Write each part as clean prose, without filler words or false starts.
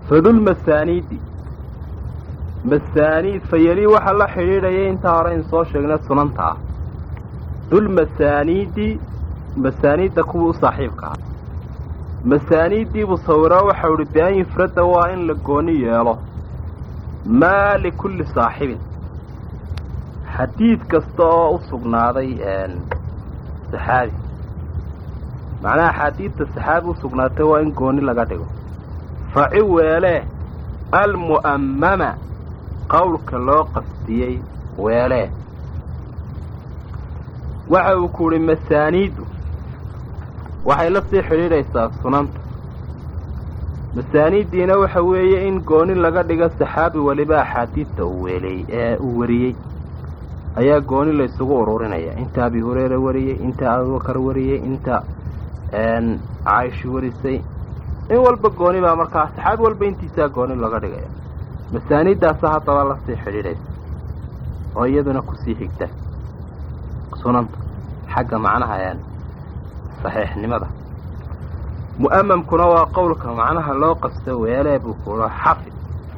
فذو المسانيد مسانيد فيلي waxa la xiriiraya inta hore in soo sheegnay sunanta dul masaniidi masaniida kuwa saaxiibka masaniidi busawira waxa uu bixin frada waa in la gooni yeelo ma li kulli saaxib xadiid kasta oo sugnaaday saxaabi macnaha xadiidta saxaabi u sugnaatay waa in gooni laga dhigo faci weele almu'ammama qawlka loo qastiyay weele waxa uu ku yiri masaaniidu waxay la sii xiriiraysaa sunanta masaaniidina waxa weeye in gooni laga dhigo saxaabi waliba xadiidta uu weelay uu wariyay ayaa gooni la isugu ururinaya inta Abi Hurayra wariyay inta Abu Bakar wariyay inta Aisha warisay in walba gooni baa markaa saxaabi walba intiisa gooni laga dhigaya masaaniidaas hadaba la sii xiriiraysa oo iyaduna ku sii xigta sunanta xagga macnaha saxiixnimada mu'ammamkuna waa qowlka macnaha loo qasto weelay buu ku xafid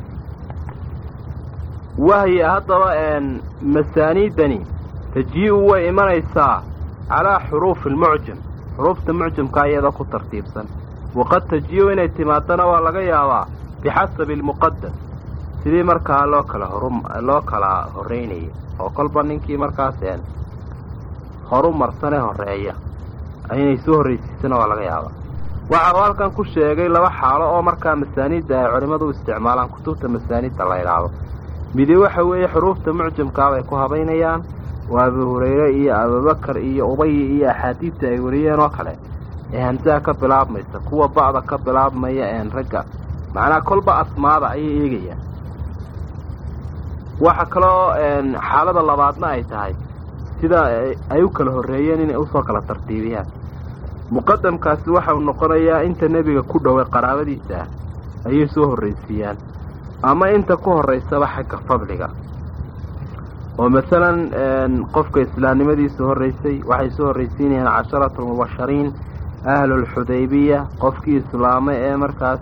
وهي هذا مسانيدني تجيء وإيمانيسا على حروف المعجم حروف المعجم كايدا كو ترتيب سن وقد تجيء إن اعتمادنا ولغيابا بحسب المقدم سيدي مركا لوكلا هريني أو قلبا ننكي مركاسين هروم مرسنة هرية أين يسوه ريسيسنا ولغيابا وعوال كان كل شيء لو حالة أو مركا مسانيد علماء استعمالا كتبت مسانيد الله يلعب midii waxa weeye xuruufta mucjamka ay ku habeynayaan waa Abu Hurayra iyo Abu Bakar iyo Ubay iyo axaadiista ay wariyeen oo kale hamza ka bilaabmaysa kuwa bacda ka bilaabmaya ragga macna kolba asmaada ay eegayaan waxa kale xaalada labaadna ay tahay sida ay u kala horeeyeen in ay u soo kala tartiibiyaan muqaddamkaasi waxa uu noqonayaa inta nabiga ku dhaway qaraabadiisa ay soo horeysiyaan ama inta ku horeysaba xagga fadliga oo midalan qofka islaamnimadiisa horeysay waxay soo horeysiinayaan 10 mubashiriin ahlul Hudaybiyah qofkii islaamay ee markaas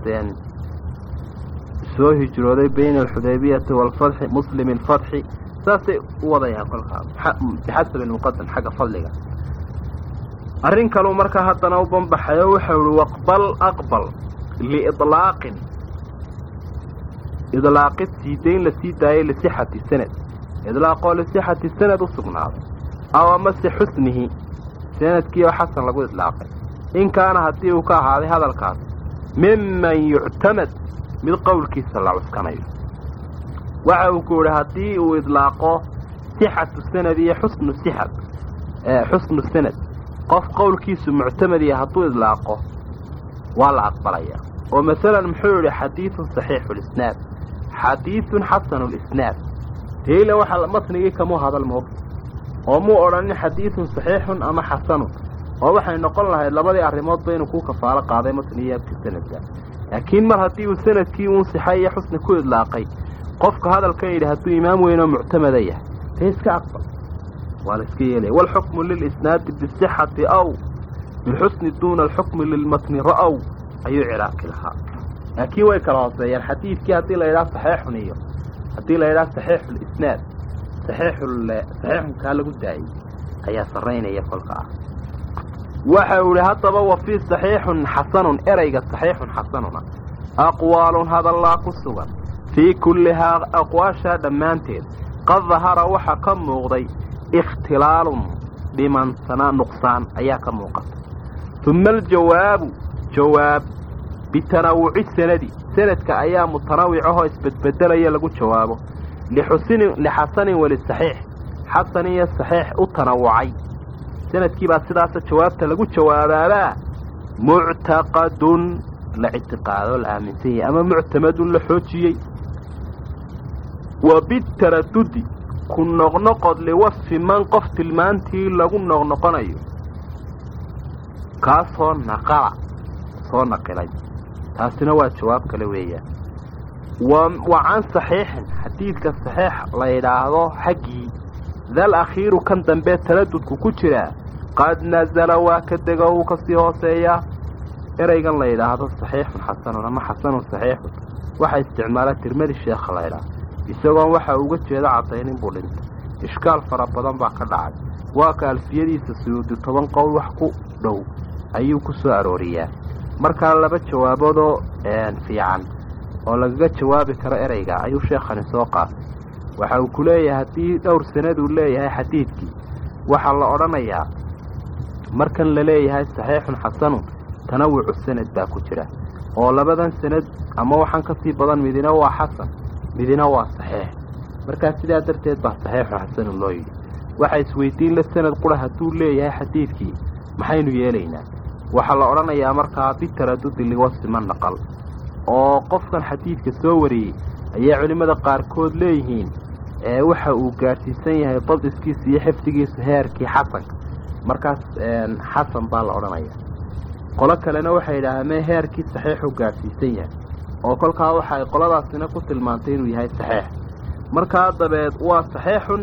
soo hijrooday bayna al-Hudaybiyah wal Fath muslim al-Fath saasay wadayaan kolka bixasab al-muqaddam xagga fadliga arrin kale marka hadana u banbaxayo waxa uu waqbal aqbal li idlaaqin إطلاق السيدين لسيداي لصحة السند إطلاقه لصحة السند وسقناه أو مس حسنه سند كيو حسن لقول إطلاقه إن كان هديه هذا الكاس ممن يعتمد من قول كيس الله وسكنيه وعوكول هديه وإطلاقه صحة السند حسن الصحة حسن السند قف قول كيس معتمد يهطو إطلاقه ولا أقبليه ومثلا محور حديث صحيح الإسناد حديث حسن الإسناد هي لو متني كمو هذا الموضوع ومو أراني حديث صحيح أما حسن ووحي نقول لها لبدي أرمات بين كوكا فعلا قاضي متنية بالسند لكن ما هديه السند كيون صحيح حسن كل لاقي قفك هذا الكيد هدو إمام وينه معتمدية فيسك أقبل والسكيلي والحكم للإسناد بالصحة أو بالحسن دون الحكم للمتن رأوا أي عراق لها أكيد ويكراسي الحديث كي هدي لا يراك صحيح نيو هدي لا يراك صحيح الإسناد صحيح كان له داعي أي صرين يفلقها وحول هذا وفي صحيح حسن إريق صحيح حسننا أقوال هذا الله قصوا في كلها أقواشا دمانتين قد ظهر وحكم مغضي اختلال بمن سنا نقصان أياك موقف ثم الجواب جواب بتنوع السند سندك أيام متنوعه بدل يلقوا جوابه لحسن وللصحيح حسن الصحيح التنوعي سند كيبا سداسة جواب تلقوا جوابا لا معتقد لاعتقاد الآمنسية أما معتمد لحوجي وبالتردد كن نغنقض لوصف من قفت المانتي لقوا نغنقنايو كاسو نقرأ صو نقلي تاسنا waa jawaab kale weeyaan وعن صحيح حديثك الصحيح لا يراهو حقي ذا الأخير كان دنبه تردد ku jira قد نزل وكدغه كسي هوسيا ereygan la yidhaahdo saxiixun xasanun ama xasanun saxiixun waxa isticmaala tirmadi sheekha la yidhaahdo isagoon waxa uga jeeda caddaynin buu dhintay ishkaal fara badan baa ka dhacay waa ka alfiyadiisa suyuudi 10 qowl wax ku dhow ayuu ku soo arooriyaa markaa 2 jawaaboodoo fiican oo lagaga jawaabi karo ereyga ayuu sheekhani soo qaatay waxa uu ku leeyahay haddii dhowr sanad uu leeyahay xadiidkii waxaa la odhanayaa markan la leeyahay saxiixun xasanun tanawucu sanad baa ku jira oo labadan sanad ama waxaan ka sii badan midina waa xasan midina waa saxiix markaa sidaa darteed baa saxiixun xasanun loo yidhi waxa isweydiin la sanad qura hadduu leeyahay xadiidkii maxaynu yeelaynaa waxaa la odhanayaa markaa bitaradudi liwasfi man naqal oo qofkan xadiidka soo wariyey ayaa culimmada qaarkood leeyihiin waxa uu gaadhsiisan yahay dabdiskiisa iyo xifdigiisa heerkii xasanka markaas xasan baa la odhanayaa qolo kalena waxay yidhaahdeen heerkii saxiixuu gaadhsiisan yahay oo kolkaa waxa ay qoladaasina ku tilmaantay inuu yahay saxiix markaa dabeed waa saxiixun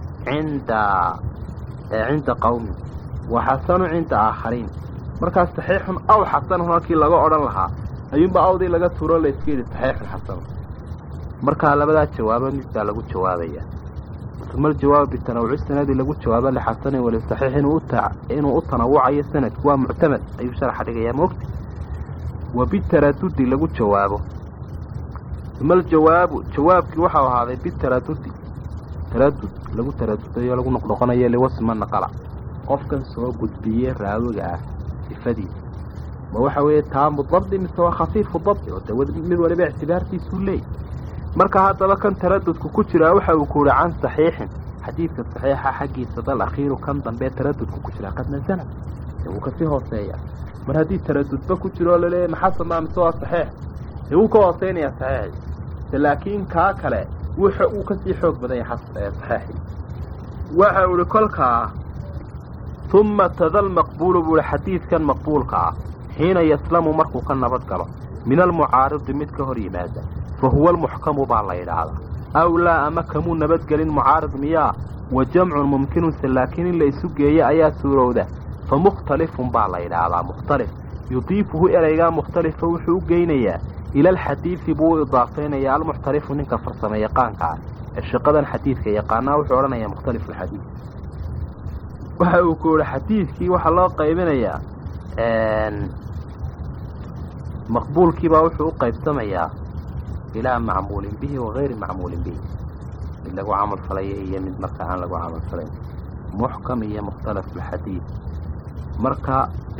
cinda qawmi wa xasanun cinda aakhariin markaas saxiixun aw xasanun halkii laga odhan lahaa ayuunba awdii laga turo la iska yidhi saxiixun xasanun markaa labadaa jawaabo mid baa lagu jawaabaya uma aljawaab bitanawuci sanadi lagu jawaabo lixasanin walisaxiix inuu u tanawucayo sanadku waa muctamad ayuu sharaxa dhigayaa moogta wa bitaradudi lagu jawaabo uma aljawaabu jawaabkii waxau ahaaday bitaradudi taradud lagu taradudayo lagu noqnoqonayo liwasma naqala qofkan soo gudbiyey raawiga ah sifadiisa ma waxa weeye taamu dabdi mise waa khafiifu dabdi oo mid waliba ictibaartiisuu leeyay marka haddaba kan taradudku ku jiraa waxa uu ku yidhi can saxiixin xadiidka saxiixa xaggiisa dal akhiiru kan dambe taradudku ku jiraa qad nasala wuu kasii hooseeya mar haddii taradudba ku jiro oo laleeyahy maxasan baa mise waa saxiix wuu ka hooseynayaa saxiixi laakiin kaa kale uu kasii xoog badan yahay saxiixi waxa uu ihi kolkaa uma tadal maqbuulu buu ihi xadiidkan maqbuulka ah xiina yaslamu markuu ka nabad galo min almucaaridi mid ka hor yimaada fahuwa almuxkamu baa la yidhaahdaa aw laa ama kamuu nabadgelin mucaarid miyaa wa jamcun mumkinunse laakiin in la isu geeyo ayaa suurowda fa mukhtalifun baa la yidhaahdaa mukhtalif yudiifuhu ereygaa mukhtalifa wuxuu u geynayaa ila alxadiidi buu u idaafaynayaa almuxtalifu ninka farsamo yaqaanka ah ee shaqadan xadiidka yaqaanaa wuxuu odhanayaa mukhtalifu alxadiid waxa uu ku yihi xadiidkii waxaa loo qaybinayaa maqbuulkiibaa wuxuu u qaybsamayaa ilaa macmuulin bihi wagayri macmuulin bihi mid lagu camal falaya iyo mid marka aan lagu camal falayn muxkam iyo mukhtalaf alxadiid marka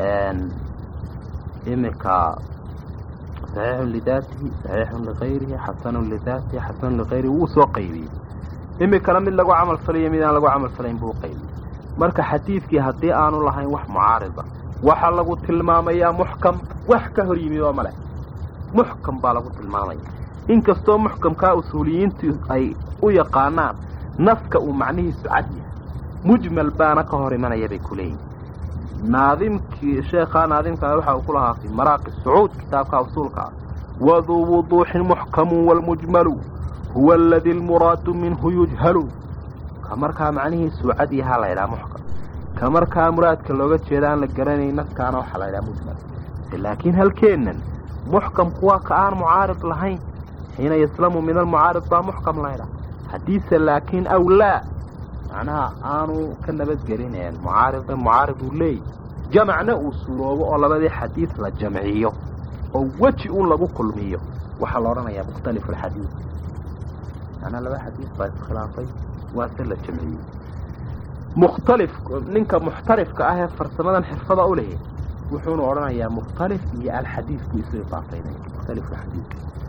iminka saxiixun lidaatihi saxiixun ligayrihi xasanun lidaatihi xasanun ligayrihi wuu soo qaybiyey iminkana mid lagu camal falaya mid aan lagu camal falayn buu qaybiyey marka xadiidkii haddii aanu lahayn wax mucaarida waxaa lagu tilmaamayaa muxkam wax ka hor yimid oo male muxkam baa lagu tilmaamaya inkastoo muxkamkaa usuuliyiintu ay u yaqaanaan naska uu macnihiisu cad yahay mujmal baana ka hor imanaya bay ku leeyihin naadimkii sheekhaa naadimkaa waxa uu ku lahaa fi maraaqi sacuud kitaabka usuulka ah waduu wuduuxin muxkamun walmujmalu huwa aladii almuraadu minhu yujhalu ka markaa macnihiisu cad yahaa la ydhaha muxkam ka markaa muraadka looga jeeda aan la garanay naskaana waxaa la ydhaha mujmal laakiin halkeennan muxkamku waa ka aan mucaarid lahayn xiina yaslamu min almucaarid baa muxkam la ydhaha haddiise laakiin aw laa macnaha aanu ka nabadgelineen mucaarid uu leey jamacna uu suuroobo oo labadii xadiid la jamciyo oo weji un lagu kulmiyo waxaa la odhanayaa mukhtalifu alxadiid macnaa laba xadiid baa iskhilaafay waase la jamciyey mukhtalif ninka muxtarifka ah ee farsamadan xirfada u lehe wuxuuna odhanayaa mukhtalif iyo alxadiidku isu idaafaynaya mukhtalifu alxadiid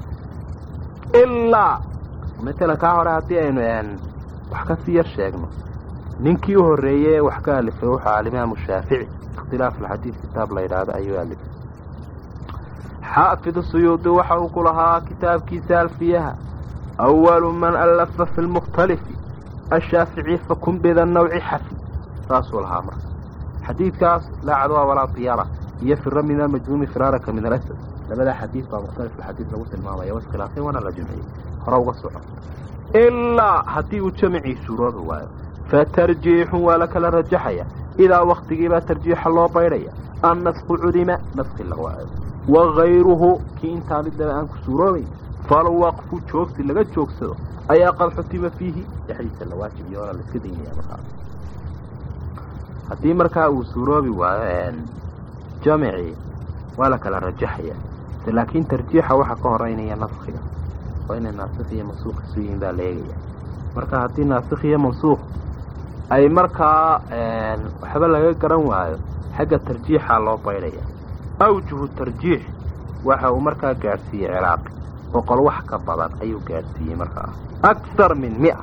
ilaa matala kaa hore haddii aynu wax ka sii yar sheegno ninkii u horreeyey wax ka alifay wuxuu alimaamu shaafici ikhtilaaf alxadiid kitaab la yidhaahdo ayuu alifay xaafid suyuudi waxa uu ku lahaa kitaabkiisa alfiyaha awalu man allafa fi lmukhtalifi ashaafici fakun bida nawci xafi saasuu lahaa marka xadiidkaas laa cadwa walaa diyaara iyo fira min almajmuumi firaaraka min alasad labadaa xadiid baa mukhtalif alxadiid lagu tilmaamaya wa iskhilaafay waana la jimciyey hore uga soco ilaa haddii uu jamcii suuroobi waayo fatarjiixun waa la kala rajaxaya idaa waktigiibaa tarjiixa loo baydhaya annasku cudima naski la waayo وغيره كي انتا بدنا أنك سوروبي فالوقف جوكس اللي قد جوكسه أي قد حتم فيه يحديث الواجب يورا لسكدين يا مرحبا haddii markaa uu suuroobi waayo jamci waa la kala rajaxaya laakiin tarjiixa waxa ka horeynaya naskhiga waa in naasikh iyo mansuukh isu yihiin baa la eegaya marka haddii naasikh iyo mansuukh ay markaa waxba laga garan waayo xagga tarjiixa loo baydhaya awjuhu tarjiix waxa uu markaa gaarsiiyey ciraaqi boqol wax ka badan ayuu gaarsiiyey markaa akthar min 100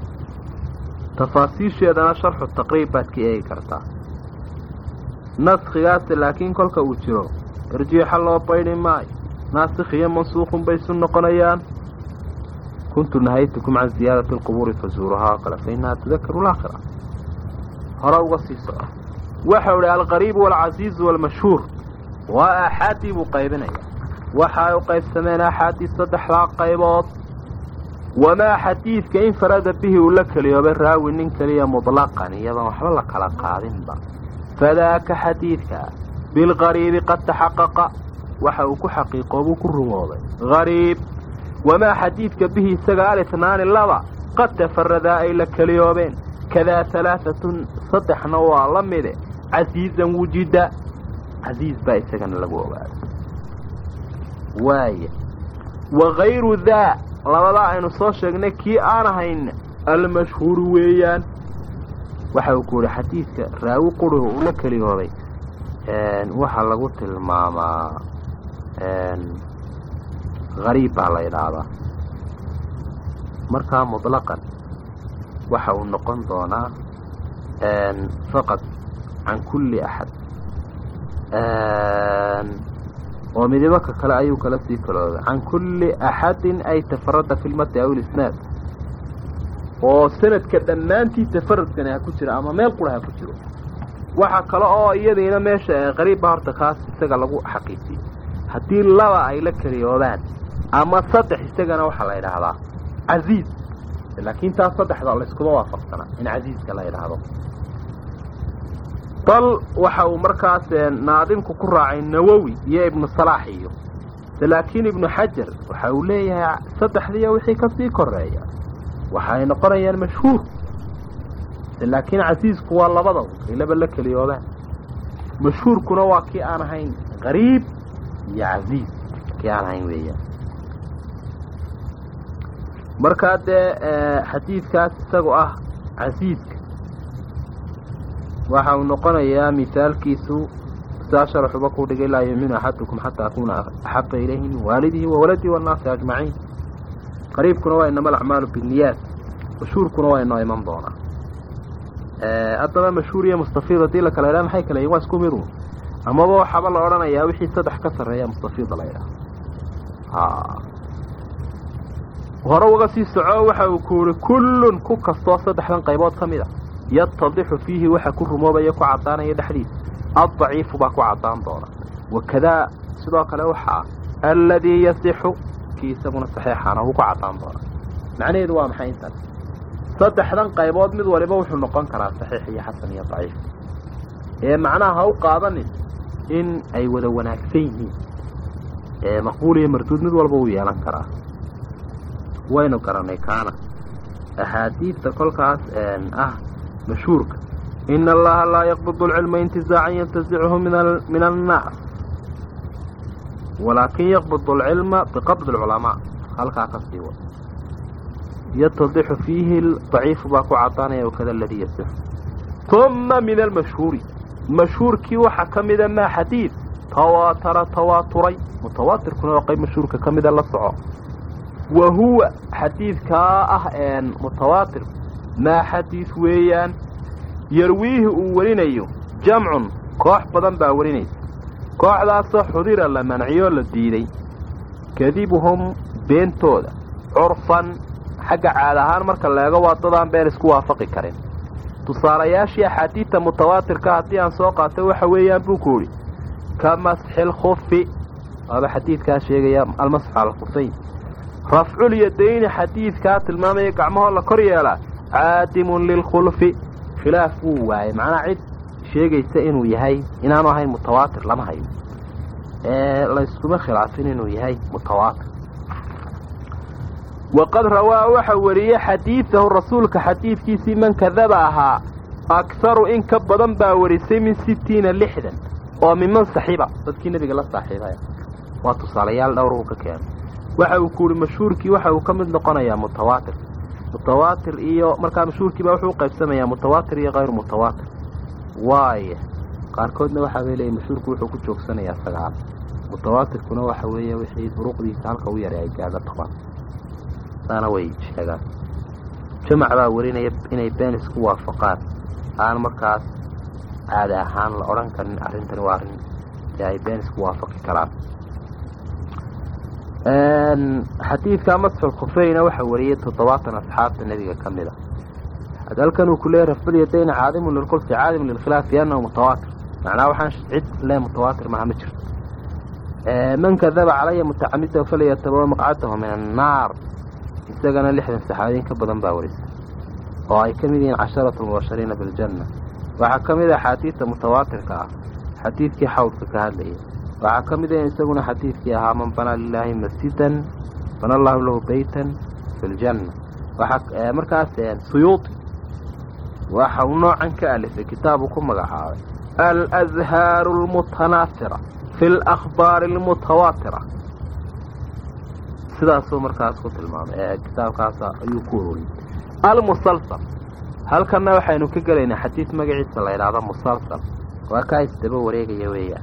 تفاصيل شرح التقريب باتكي كرتا نسخيات لكن كل كوجرو ترجيح الله بين ماي ناسخية منسوخ بيسن قنيان كنت نهيتكم عن زيارة القبور فزورها قال فإنها تذكر الآخرة هروا قصيصة وحول الغريب والعزيز والمشهور وأحادي مقيبنا وحاو قيب سمين أحادي صدح قيبات وما حديث كإن فرد به ولك اليوم الراوي إنك لي مطلقا يضع محل لك على قادم فذاك حديثك بالغريب قد تحقق وحوك حقيقه بكل رموضي غريب وما حديثك به سقال 2 اللبا قد تفردا أي لك اليومين كذا 3 صدح نوع لمده عزيزا وجدا عزيز باي سقن لقوه واي وغير ذا labada aynu soo sheegnay kii aan ahayn al-mashhuur weeyaan waxa uu ku xadiiska raawi qoro uu la kaliyooday waxa lagu tilmaamaa غريب baa yiraahdaa marka mutlaqan waxa uu noqon doonaa faqat عن كل أحد ومدبك كلا أيو كلا سيكلا عن كل أحد أي تفرد في المتن أو الإسناد وسند كدمانتي تفرد كان هكتير أما ما يقول هكتير وحكلا يدينا ماشي غريب بارت خاص استقلقوا حقيقي هدي الله أي لك رياضان أما صدح استقنا وحلا إلى هذا عزيز لكن تا صدح هذا الاسكوا وافقتنا إن عزيز كلا إلى هذا طل وحاو مركز ناظم كراعي النووي يا ابن الصلاح لكن ابن حجر وحاو ليه صدح ذي وحي كسي كرايا وحاي نقريا المشهور لكن عزيز كوا الله بضو إلا بلك اليوم مشهور كنا واكي أنا هين غريب يا عزيز كي أنا هين ويا مركز حديث كاس سقوا عزيز waxaa noqonayaa misaalkiisu saashar xuba ku dhigay la yimina ahadukum hatta akuna ahabba ilayhi walidihi wa waladihi wan nas ajma'in qariibkuna waa inama al-a'malu bin-niyyat mashhuurkuna waa inoo iman doona adaba mashhuuriya mustafidati la kala maxay kala yihiin waa isku miru ama waxa la oranayaa wixii saddex ka sareeya mustafid la yiraahdo hore uga sii soco waxa uu ku kullun ku kasto saddexdan qaybood kamida يتضح فيه وحكو رموبا يكو عطانا يدحديث الضعيف باكو عطان دونا وكذا صداق لوحا الذي يصح كي يسمون الصحيحانا وكو عطان دونا معنى يدوام حينتان صدح ذن قيبود مد ولبا وحو النقان كرا صحيح يا حسن يا ضعيف معناها هو قادني إن أي ودوناك فيه مقبول مردود مد ولبا ويانا كرا وينو كراني كانا أحاديث كل كاس مشهورك إن الله لا يقبض العلم انتزاعا ينتزعه من الناس ولكن يقبض العلم بقبض العلماء خلقها قصدي يتضح فيه الضعيف باكو عطانا وكذا الذي يصح ثم من المشهور مشهور كي وحكم إذا ما حديث تواتري متواتر كنا وقيم مشهور كم إذا لصعه وهو حديث كاهن متواتر ما حديث ويان يرويه ورينيو جمع كوح بدن با وريني كوح لا صح حضير الا منعيو لديدي كذبهم بينتودا عرفا حق عادهان marka laga waadadaan been isku waafaqi karin tusaalayaashii xadiita mutawaatirka hadii aan soo qaatay waxa weeyaan buu koori kama sahil khufi hada xadiidka sheegaya al-masx al-khufi raf'u al-yadayn xadiidka tilmaamay gacmaha la kor yeelaa عادم للخلف خلافه واي معنى عد شيء إنه يهي إن أنا هاي متواتر لما هاي la iskuma khilaafin inuu yahay mutawaatir. waqad rawaa waxa wariyey xadiidahu rasuulka xadiidkiisii man kadaba ahaa akharu in ka badan baa warisay min 60 oo miman saxiiba dadkii nabiga la saaxiibay. waa tusaalayaal dhowr uu ka keenay. waxa uu ku mashhuurkii waxa uu ka mid noqonayaa mutawaatir iyo markaa mashhuurkii baa wuxuu qaybsamayaa mutawaatir iyo غayr mutawaatir. waaye qaarkoodna waxa weeyay mashhuurku wuxuu ku joogsanayaa 9. mutawaatirkuna waxa weeye wixii duruqdiisa halka u yaray ay gaadha 10. saana way sheegaan jamac baa warinaya inay been isku waafaqaan aan markaas caadi ahaan la odhan karin arrintan waa arrin ay been isku waafaqi karaan. xadiidka masxul khufayna waxa wariyay 7 asxaabta nabiga ka mid ah. hadalkan uu ku leeyahay raful yadayna caadimun lilqulsi caadimun lilkhilaaf liannahu mutawaatir. macnaa waxaan cid lee mutawaatir maaha ma jirto. man kadaba calaya mutacamida falyatabawa maqcadahu min annaar isagana 60 saxaabiin ka badan baa warisay oo ay ka mid yihiin 10 mubashiriina biljanna. waxaa ka mid ah xadiidka mutawaatirka ah xadiidkii xawdka ka hadlayay. waxaa ka mid ah isaguna xadiidkii ahaa man banaa lilaahi masjidan bana allahu lahu baytan fi ljanna. waxaa markaas suyuuti waxa uu noocan ka alifay kitaabu ku magacaabay al-azhaaru almutanaasira fi alakhbaari almutawaatira. sidaasuu markaas ku tilmaamay kitaabkaas ayuu ku ururiyey. almusalsal halkana waxaynu ka gelaynaa xadiid magaciisa la yidhaahdo musalsal. waa kaa isdaba wareegaya weeyaan.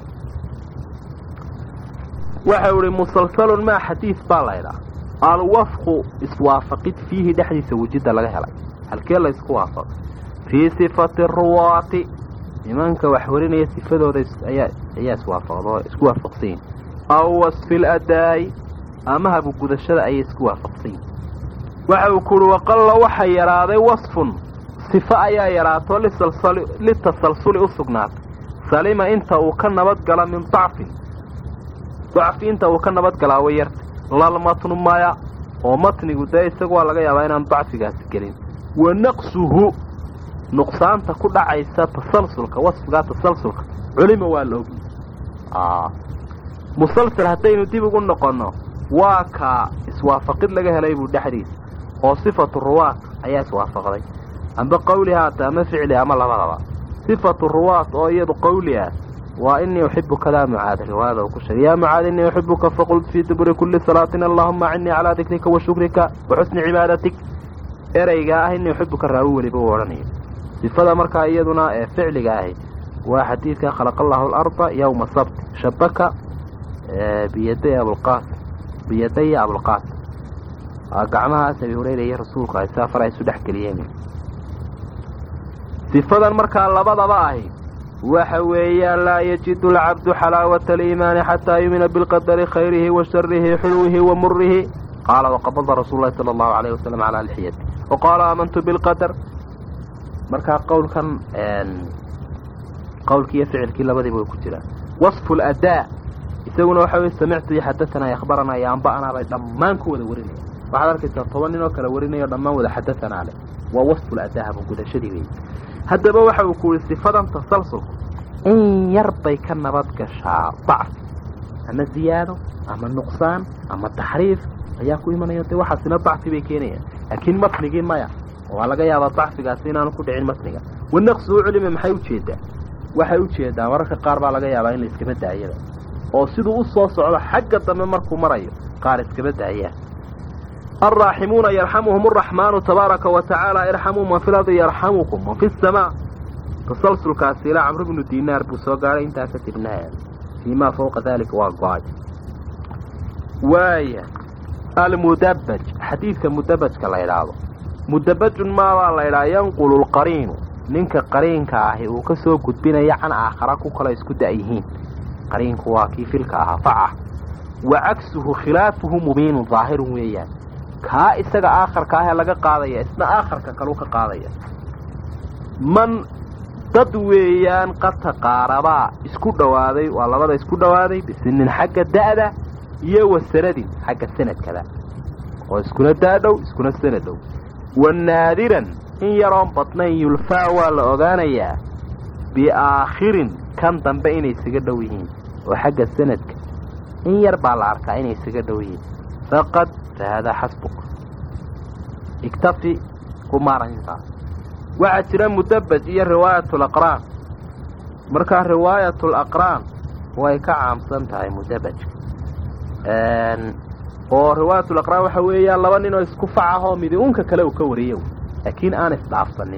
waxa uu musalsalun ma xadiid baa la yidhaahdo alwafqu iswaafaqid fiihi dhexdiisa wujida laga helay. halkee la isku waafaqay fii sifati ruwaati nimanka wax warinaya sifadooda ayaa iswaafaqdo isku waafaqsan. aw wasfi ladaa'i ama habu gudashada ayay isku waafaqsan. waxa uu ku waqalla waxa yaraaday wasfun sifa ayaa yaraato litasalsuli u sugnaatay salima inta uu ka nabadgala min dacfi inta uu ka nabadgalaa way yarta lalmatnu maya oo matnigu dee isagu waa laga yaabaa inaan dacfigaasi gelin. wa naqsuhu nuqsaanta ku dhacaysa tasalsulka wasfigaa tasalsulka culima waa la ogi. musalsal haddaynu dib ugu noqonno waa kaa iswaafaqid laga helay buu dhexdiisa oo sifatu ruwaat ayaa iswaafaqday amba qawlihaata ama ficli ama labadaba. sifatu ruwaat oo iyadu qawli ah waa inii uxibuka daa mucaad riwaayada uu ku sheegay yaa mucaad inii uxibuka faqul fii duburi kulli salaatin allahuma acinnii calaa dikrika wa shukrika wa xusni cibaadatik. ereygaa ah inii uxibuka raawi weliba uu odhanayo. sifada markaa iyaduna ee ficliga ahi waa xadiidka khalaqa allahu alarda yowma sabti shabaka biyadaya abulqaasim. gacmahaas abi hurayra iyo rasuulku ay saafar ay isu dhex geliyeen. sifadan markaa labadaba ahi waxa weeyaan laa yajidu alcabdu xalaawata aliimaani xataa yumina bilqadari khayrihi wa sharihi xulwihi wa murihi. qaala waqabada rasuulu llahi sala allahu alayhi wasalam calaa lixyati waqaala aamantu bilqadar. markaa qowlkii iyo ficilkii labadiiba way ku jiraan. wasfu ladaa isaguna waxa weye samictu iyo xadatanaa akhbaranaa iyo amba'anaa bay dhammaan ku wada warinaya. waxaad arkaysaa 10 nin oo kale warinayo dhammaan wada xadatanaa leh. waa wasfu ladaa habu gudashadii wey. haddaba waxa uu ku yidhi sifadan tasalsulku in yar bay ka nabad gashaa dacfi ama ziyaado ama nuqsaan ama taxriif ayaa ku imanaya. dee waxaasina dacfi bay keenayaan laakiin matnigii maya. waa laga yaabaa dacfigaasi inaanu ku dhicin matniga. wanaqsu culima maxay ujeedaa? waxay ujeedaa mararka qaar baa laga yaabaa in la iskaba daayada oo siduu u soo socdo xagga dambe markuu marayo qaar iskaba daayaan. الراحمون يرحمهم الرحمن تبارك وتعالى ارحموا من في الأرض يرحمكم وفي السماء. تسلسل كاسيلا عمرو بن دينار بوسوغار انت كتبناها فيما فوق ذلك واقعد. وايه المدبج حديث مدبج كلا يلاado مدبج ما لا ينقل القرين ninka qariinka ah uu ka soo gudbinaya can aakhara ku kala isku daayihiin. qariinku waa kii filka ah faca wa aksuhu khilaafuhu mubin zaahir weeyaan. ka isaga aakhirka ah laga qaadaya isna aakhirka kale ka qaadaya. man dad weeyaan qad taqaaraba isku dhawaaday waa labada isku dhawaaday bisinin xagga da'da iyo wasanadin xagga sanadkada oo iskula daadhow iskuna sanadow. wanaadiran in yaroon badnayn yulfaa waa la ogaanayaa biaakhirin kan dambe inay isaga dhow yihiin oo xagga sanadka إن يربع العركة إن يسجدوه فقد فهذا حسبك اكتفي كمارا إنسان وعتنا مدبج هي رواية الأقران مركا رواية الأقران ويكعام سنتها مدبج ورواية الأقران وحوية لبن إنه يسكفعها مديونك كلاو كوريو لكن أنا استعفصني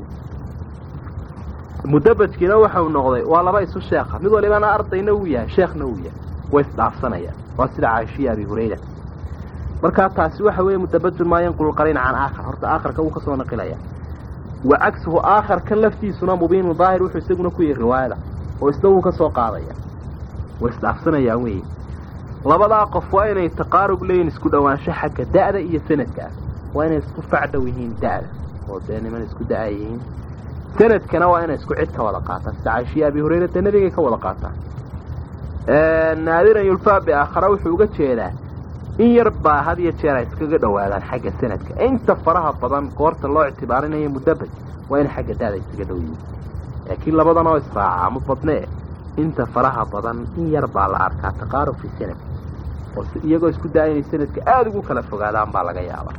مدبج كنا وحو النغضي والله بيسو الشيخ مدو اللي أنا أرضي نوية شيخ نوية ويستعفصني واسد عايشية بهريرة مركا تاسي وحوية مدبج ما ينقل القرين عن آخر هرت آخر كوكس ونقلية وعكسه آخر كلفتي سنة مبين وظاهر وحسيقنا كوي الرواية ويستوه كسوق عضية ويستعفصني وي labadaa qof waa inay taqaarub leeyihiin isku dhawaansho xagga da'da iyo sanadka waa inay isku facdow yihiin da'da oo niman isku da'a yihiin sanadkana waa inay isku cid ka wada qaataan sida Aisha Abi Hurayra nabiga ka wada qaataan naadiran yulfa bi aakhara wuxuu uga jeedaa in yar baa had iyo jeer iskaga dhawaadaan xagga sanadka inta faraha badan goorta loo ictibaarinayo mudabaj waa in xagga da'da iskaga dhaw yihiin laakiin labadan oo israaca ma badnee inta faraha badan in yar baa la arkaa taqaarub fi sanad iyagoo isku daayay sanadka aad ugu kala fogaadaan baa laga yaabaa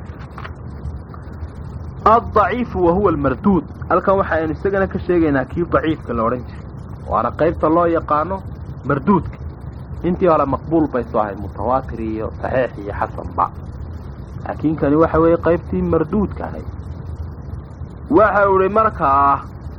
الضعيف وهو المردود halkan waxa aan isagana ka sheegaynaa kii daciifka la oran jiray waana qaybta loo yaqaano marduudka intii wala maqbuul bay soo ahayd mutawaatir iyo saxiix iyo xasan ba laakiin kani waxa weeye qaybtii marduudka ahayd waxa uu markaa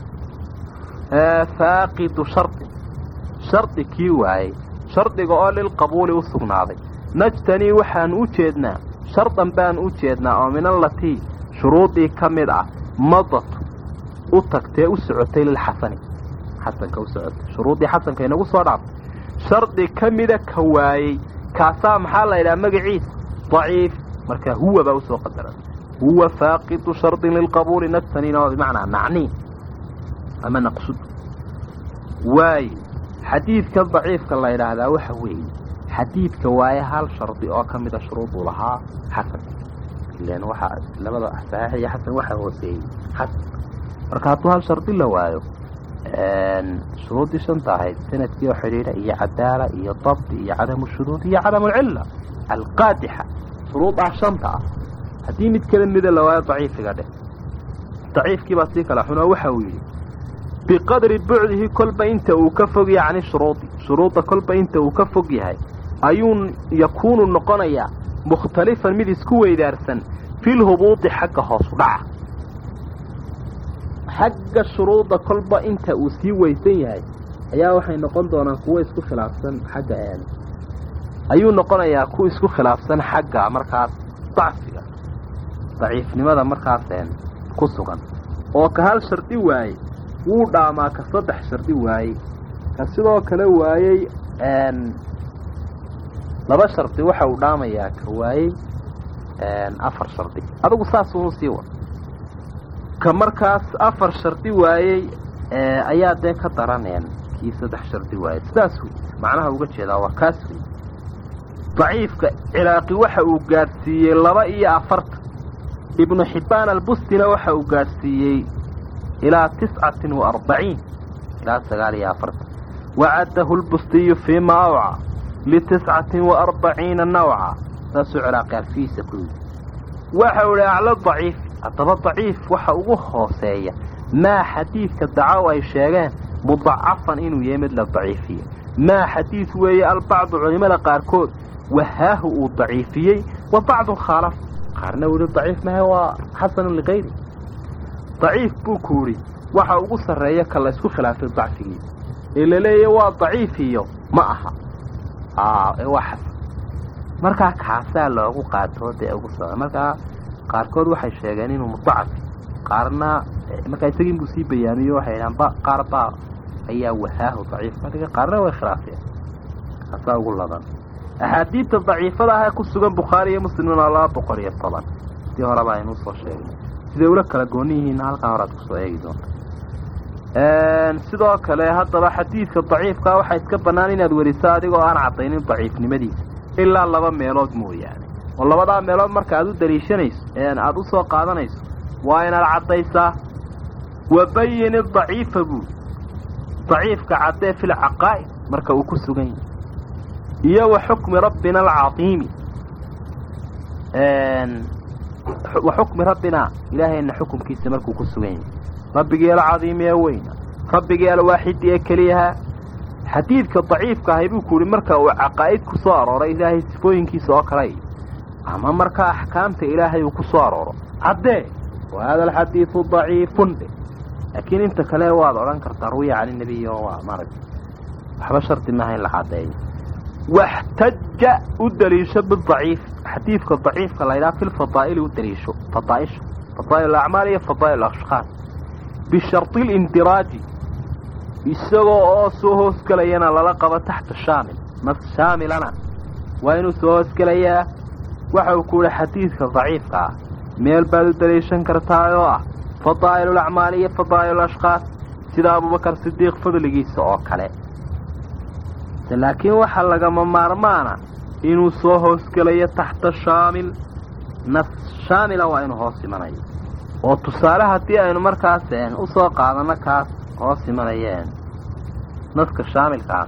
faaqidu sharti kii waayay shardiga oo lil qabuuli u sugnaaday najtani waxaan u jeednaa shartan baan u jeednaa oo min allati shuruudii kamid ah madad u tagtee u socotay lil xasani xasanka u socotay shuruudii xasanka inagu soo dhaaf shardi kamida ka waayay kaasaa maxaa la yidhaha magaciisa daciif marka huwa baa usoo qadaran huwa faaqidu shardin lilqabuuli najtanina waa bimacnaa nacni ama naqsud waaye xadiidka daciifka la yidhaahdaa waxa weeye xadiidka waaye hal shardi oo ka mida shuruuduu lahaa xasan ilaan waxaa labada saxiix iyo xasan waxaa hooseeyey xasan marka hadduu hal shardi la waayo shuruuddii shanta ahayd sanadkii oo xidhiidha iyo cadaala iyo dabdi iyo cadamu shuruud iyo cadamu alcilla alqaadixa shuruudaa shanta ah haddii mid kala mida la waayo daciifiga dheh daciifkii baa sii kala xunoo waxa uu yidhi بقدر بعده كل بينته وكفق يعني شروط كل بينته وكفق هاي أيون يكون النقنية مختلفا من اسكوه دارسا في الهبوط حق هاصدع حق الشروط كل بينته وسيوه هاي أيها وحي نقول دونا كوه اسكو خلافسا حق يعني أيون نقنية كوه اسكو خلافسا حق مركات ضعيف لماذا مركات يعني كسوغا وكهال شرطي واي wuu dhaamaa ka saddex shardi waayey ka sidoo kale waayey laba shardi waxa uu dhaamayaa ka waayey afar shardi adigu saas uu sii wad ka markaas afar shardi waayey ayaa dee ka daraneen kii saddex shardi waayey sidaas macnaha uga jeedaa waa kaas daciifka ciraaqi waxa uu gaarsiiyey 2 ibnu xibbaan albustina waxa uu gaarsiiyey إلى 49 إلى 49 وعده البسطي فيما أوعى ل49 نوعا نسعر قال سكوي وحول على الضعيف الطبع الضعيف وحوه خاصية ما حديث كالدعاوى الشيغان مضعفا إنه يمد للضعيفية ما حديث ويا البعض علماء قاركود وهاه الضعيفية وبعض خالف قارنه للضعيف ما هو حسن لغيره ضعيف بوكوري waxa ugu sareeya kala isku khilaafay dacfiga ila leeyahay waa daciifiyo ma aha waxa marka kaasa loogu qaato de ugu soo marka qaarkood waxay sheegeen inuu mudacaf qaarna marka isagii buu sii bayaamiyo waxay yiraahdaan qaarba ayaa wahaahu daciif marka qaarna way khilaafeen kaasa ugu ladan ahadiith daciifada ah ku sugan Bukhari iyo Muslim la boqoriyo toban si horaba inuu soo sheegay sidoo ula kala goonihiin halka horaad ku soo eegdo sidoo kale hadaba xadiidka daciifka waxa iska banaan inaad wariso adigoo aan cadaynin daciifnimadiisa ilaa laba meelood mooyaane oo labada meelood marka aad u dariishanayso aad u soo qaadanayso waa inaad cadaysaa wabayin daciifa bu daciifka cadee fil aqaa'id marka uu ku sugan yahay iyo wa xukmi rabbina alcaiimi wa xukmi rabbina ilaahayna xukumkiisa markuu ku sugan yahay rabbigii alcadiimi ee weyna rabbigii alwaaxidi ee keliyaha xadiidka daciifka ahay buu ku yihi marka uu caqaa'id ku soo arooray ilaahay sifooyinkiisa oo kale ama markaa axkaamta ilaahay uu ku soo arooro caddee wa hada alxadiidu daciifun dhe laakiin inta kale waad odhan kartaa ruwiya cani nabiy oo waa maaragta waxba shardi maaha in la caddeeyo waxtaja u daliisho bidaciif xadiidka daciifka la ydhaha fi lfadaa'ili u daliisho fadaaisha fadaa'il alacmaal iyo fadaa'il alashkhaas bishardi lindiraaji isagoo oo soo hoosgelayana lala qabo taxta shaamil nas shaamilana waa inuu soo hoosgelayaa waxa uu ku yihi xadiidka daciifka ah meel baad u daliishan kartaa oo ah fadaa'il alacmaal iyo fadaa'il alashkhaas sida abubakar sidiiq fadligiisa oo kale laakiin waxaa lagama maarmaana inuu soo hoosgelayo taxta shaamil nas shaamila waa inuu hoos imanayo oo tusaale haddii aynu markaas u soo qaadano kaas hoos imanayeen naska shaamilkaa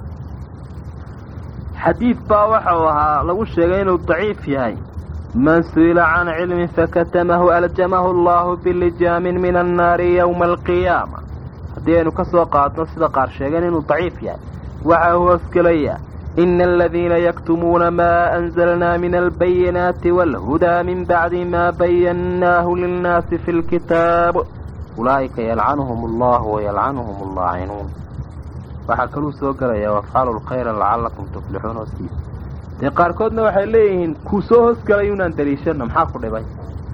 xadiid baa waxa uu ahaa lagu sheegay inuu daciif yahay man su'ila can cilmin fakatamahu aljamahu allahu bilijaamin min annaari yowma alqiyaama haddii aynu ka soo qaadno sida qaar sheegeen inuu daciif yahay waxaa hoosgelaya ina aladiina yaktumuuna maa anzalnaa min albayinaati waalhudaa min bacdi maa bayannaahu lilnaasi fi lkitaab ulaa'ika yalcanuhum allahu wayalcanuhum allaacinuun waxaa kaluu soo gelaya wafcalu lkhayra lacallakum tuflixuun hoostiisa dee qaarkoodna waxay leeyihiin kuu soo hoosgelay unaan daliishano maxaa ku dhibay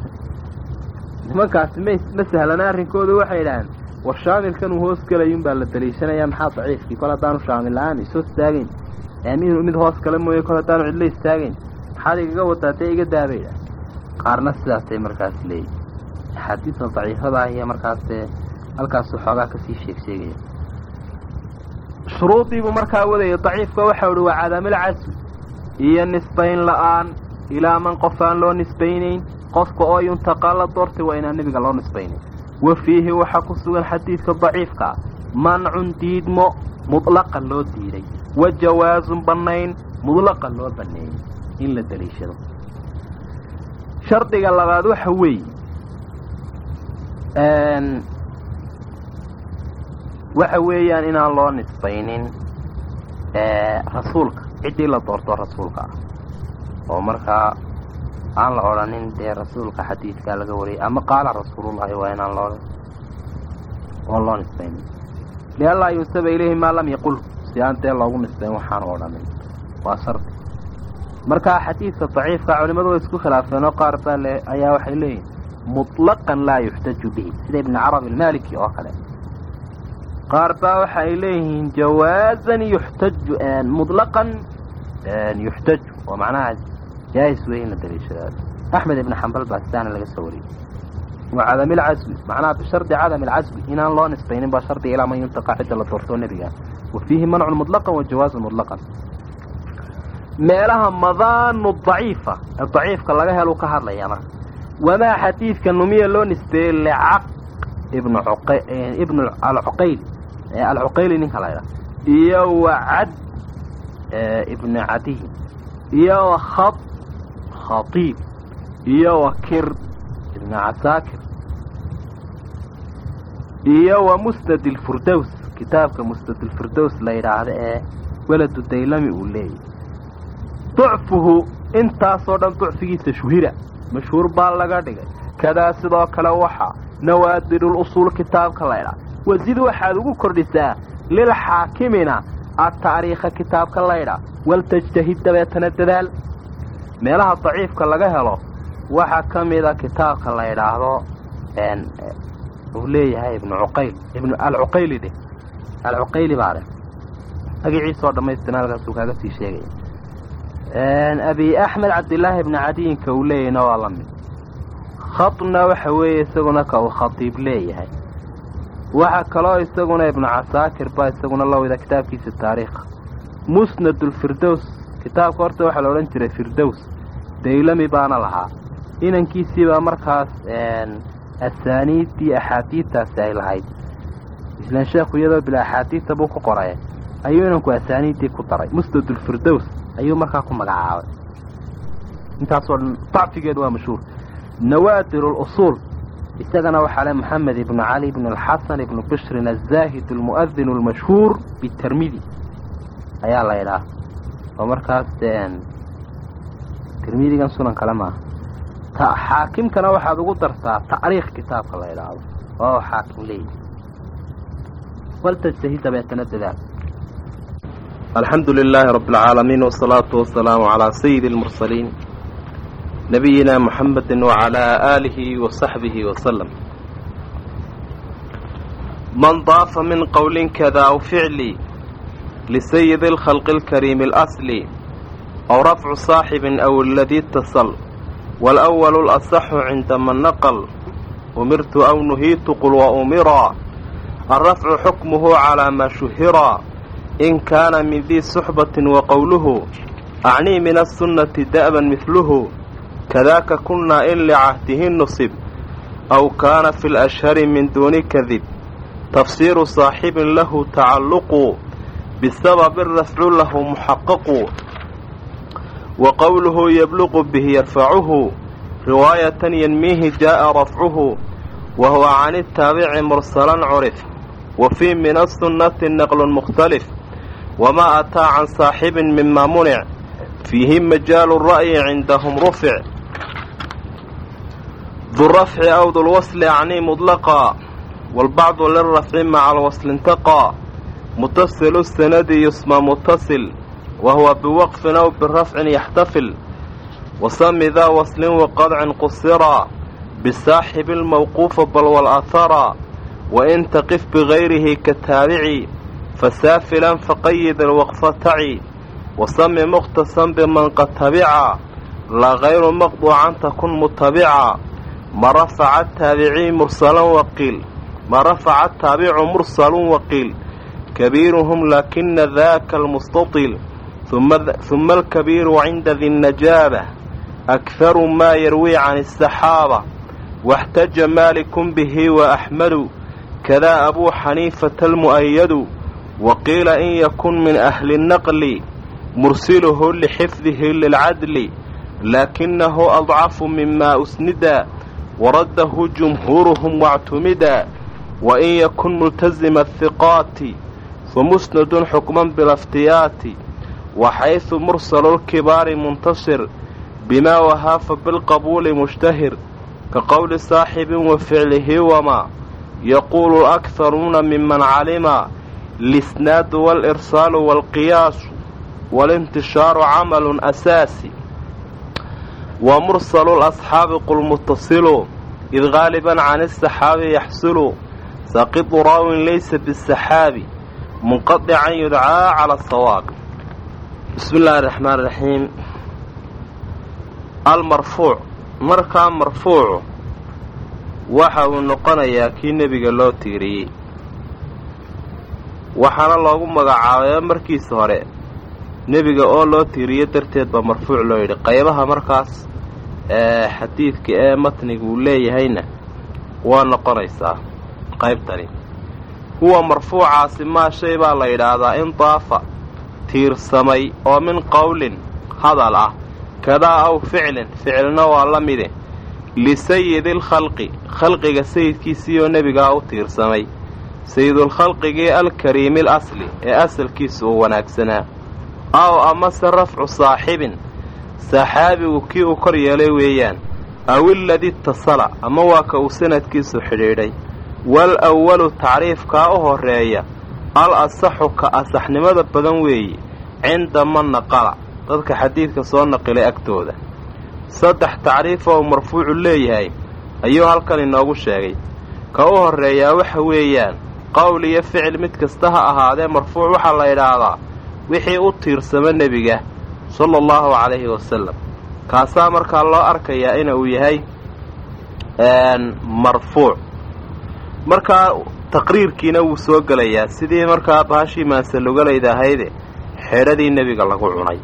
nimankaasi ma sahlana arrinkoodu waxay idhaaheen war shaamilkan uu hoosgelayun baa la daliishanayaa maxaa daciifkii kol haddaanu shaamil la-aan is hoostaagayn mid hoos kale mooye kol haddaanu cidlo istaagayn maxaad igaga wadaa dee iga daabayda qaarna sidaasay markaas leeyihin axaadiista daciifada ah iyo markaasee halkaasu xoogaa kasii sheegsheegaya shuruudiibuu markaa wadaya daciifka waxau ihi waa cadaamilcaswi iyo nisbayn la-aan ilaa man qof aan loo nisbaynayn qofka oo yuntaqaa la doortay waa inaan nebiga loo nisbaynayn wa fiihi waxaa ku sugan xadiidka daciifkaa mancun diidmo mutlaqan loo diiday wa jawaasun bannayn mutlaqan loo banneeyey in la daliishado shardiga labaad waxa weeye waxa weeyaan inaan loo nisbaynin rasuulka ciddii la doorto rasuulka ah oo markaa aan la odhanin dee rasuulka xadiidkaa laga wariyay ama qaala rasuulullahi waa inaan loo nisbaynin lianlaa yunsaba ilayhi maa lam yaqul si aan dee loogu nisbayn waxaan odhanin waa shardi markaa xadiidka daciifka culimmadu way isku khilaafeenoo qaar baa ayaa waxay leeyihin mutlaqan laa yuxtaju bihi sida ibnu carabi almaaliki oo kale qaar baa waxa ay leeyihiin jawaazan yuxtaju mutlaqan yuxtaju oo macnaha jaais wey in la daliishadaas axmed ibn xambal baa sidaana laga soo wariyey wa cadami alcaswi macnaha bishardi cadami alcaswi inaan loo nisbaynin baa shardiga ilaa man yuntaqa cidda la doortoo nebiga wa fiihi mancun mutlaqan wa jawaazun mutlaqan meelaha madaanu daciifa ee daciifka laga helu ka hadlaya marka wamaa xadiidka numiya loo nisbeeyey licaq ibnu alcuqayli alcuqayli ninka la ydhaha iyo wa cad ibnu cadiy iyo wa khatiib iyo wa kir ibnu casaakir iyo wa musnad ilfirdows kitaabka musnad ilfirdows la yidhaahdo ee weladu daylami uu leeyahy ducfuhu intaasoo dhan ducfigiisa shuhira mashhuur baa laga dhigay kadaa sidoo kale waxaa nawaadirulusuul kitaabka la ydhaha wasid waxaad ugu kordhisaa lilxaakimina adtaariikha kitaabka laydhaa waltajtahid dabeetana dadaal meelaha daciifka laga helo waxaa ka mida kitaabka la ydhaahdo uu leeyahay ibnu alcuqayli dheh alcuqayli baa leh magaciisoo dhammaystirna halkaasuu kaaga sii sheegaya abi axmed cabdillaahi ibni cadiyinka uu leeyahayna waa la mid khatna waxa weeye isaguna ka uu khatiib leeyahay waxaa kaloo isaguna ibnu casaakir baa isaguna la wida kitaabkiisa taariikha musnadulfirdows kitaabka horta waxaa la odhan jiray firdows daylami baana lahaa inankiisiibaa markaas asaaniiddii axaadiidtaasi ay lahayd islaan sheekhu iyadoo bila axaadiidta buu ku qoraya ayuu inanku asaaniiddii ku daray musnadulfirdows ayuu markaa ku magacaabay intaasoo dacfigeed waa mashhuur. nawaadir اlusuul isagana waxaa le maxamed ibnu cali ibn alxasan ibnu bishrin azaahid almu'adin almashhuur bitirmidi ayaa la idhaah oo markaas tirmidigan sunan kale maaha. xaakimkana waxaad ugu dartaa tacriikh kitaabka la idhaahdo oo xaakim leeyahy waltajtahid dabeetana dadaal. alxamdu lilaahi rabi اlcaalamiin wsalaatu wasalaamu calaa sayidi اlmursaliin nabiyina muxamedi wacalaa aalihi wasaxbihi wasalam. man daafa min qowlin kada aw ficli lisayidi اlkhalqi اlkariimi اlasli aw rafcu saaxibin aw aladii اtasal wاlأwalu اlasaxu cinda man naql umirtu aw nuhiitu qul waumiraa alrafcu xukmuhu calaa maa shuhiraa in kaana min dii suxbatin waqowluhu acnii min aلsunnati da'ban midluhu kadaaka kunnaa in licahdihi nusib aw kaana fi lashhari min duuni kadib tafsiiru saaxibin lahu tacalluqu bisababi rafcu lahu muxaqaqu wa qowluhu yabluqu bihi yarfacuhu riwaayatan yanmiihi jaa'a rafcuhu wa huwa can itaabici mursalan curif wa fii min asunnati naqlun mukhtalif wamaa ataa can saaxibin mima munic fiihi majaalu ra'yi cindahum rufic durafci aw dulwasli acnii mudlaqaa waalbacdu lilrafci maca alwasli intaqaa mutasilu sanadi yusma mutasil wa huwa biwaqfin aw birafcin yaxtafil wasami daa waslin waqadcin qusiraa bisaaxibi lmawquufa bal walaaharaa wain taqif bigayrihi ka taabici fasaafilan faqayid alwaqfa taci wasami mukhtasan biman qad tabica laa gayru maqduucan takun mutabica ma rafaca ataabicii mursalan waqiil ma rafaca ataabicu mursalun waqiil kabiiruhum laakina daaka almustatil huma alkabiiru cinda di najaaba akharu maa yarwii can asaxaaba waxtaja maalikun bihi wa axmadu kadaa abuu xaniifata almu'ayadu waqiila in yakun min ahli naqli mursiluhu lixifdihi lilcadli laakinahu adcafu mima usnida waraddahu jumhuuruhum wactumida wain yakun multazima ahiqaati famusnadun xukman bilaftiyaati waxaysu mursalu lkibaari muntashir bimaa wahaafa bilqabuuli mushtahir ka qowli saaxibin wa ficlihi wamaa yaquulu akharuuna miman calima lisnaadu waalirsaalu waalqiyaasu waalintishaaru camalun asaasi wa mursalu lasxaabi qul mutasilu id gaaliban can asaxaabi yaxsulu saqidu raawin laysa bisaxaabi munqadican yudcaa cala asawaab. bismi illaahi araxmaan iraxiim. almarfuuc markaa marfuucu waxa uu noqonayaa kii nebiga loo tiiriyey waxaana loogu magacaabay markiisa hore nebiga oo loo tiiriyo darteed baa marfuuc loo yidhi. qaybaha markaas xadiidka ee matniga uu leeyahayna waa noqonaysaa qaybtani. huwa marfuucaasi maa shay baa la yidhaahdaa in daafa tiirsamay oo min qowlin hadal ah kadaa aw ficlin ficilna waa la mide lisayidi lkhalqi khalqiga sayidkiisii oo nebigaa u tiirsamay sayidulkhalqigii alkariimi alasli ee asalkiisa uu wanaagsanaa aw amase rafcu saaxibin saxaabigu kii uu kor yeelay weeyaan aw iladii itasala ama waa ka uu sanadkiisu xidhiidhay wal awalu tacriifkaa u horreeya al asaxu ka asaxnimada badan weeye cinda man naqala dadka xadiidka soo naqilay agtooda. 3 tacriif oo marfuucu leeyahay ayuu halkan inoogu sheegay. ka u horreeyaa waxa weeyaan qowl iyo ficil mid kasta ha ahaadee marfuuc waxaa la yidhaahdaa wixii u tiirsama nebiga sala allahu calayhi wasalam. kaasaa markaa loo arkayaa ina uu yahay marfuuc. markaa taqriirkiina wuu soo gelayaa sidii markaa baashii maansalugalayda ahayde xeedhadii nebiga lagu cunay.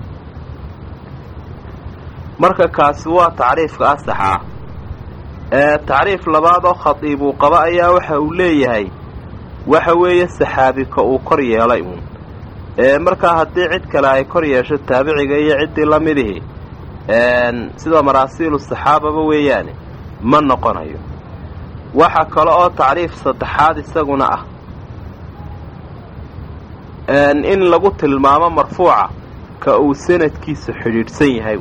marka kaasi waa tacriifka asaxa. tacriif labaad oo khatiib uu qaba ayaa waxa uu leeyahay waxa weeye saxaabi ka uu kor yeelay uun markaa haddii cid kale ay kor yeesho taabiciga iyo ciddii la midihii sida maraasiilu saxaababa weeyaane ma noqonayo. waxa kale oo tacriif saddexaad isaguna ah in lagu tilmaamo marfuuca ka uu sanadkiisu xidhiidhsan yahay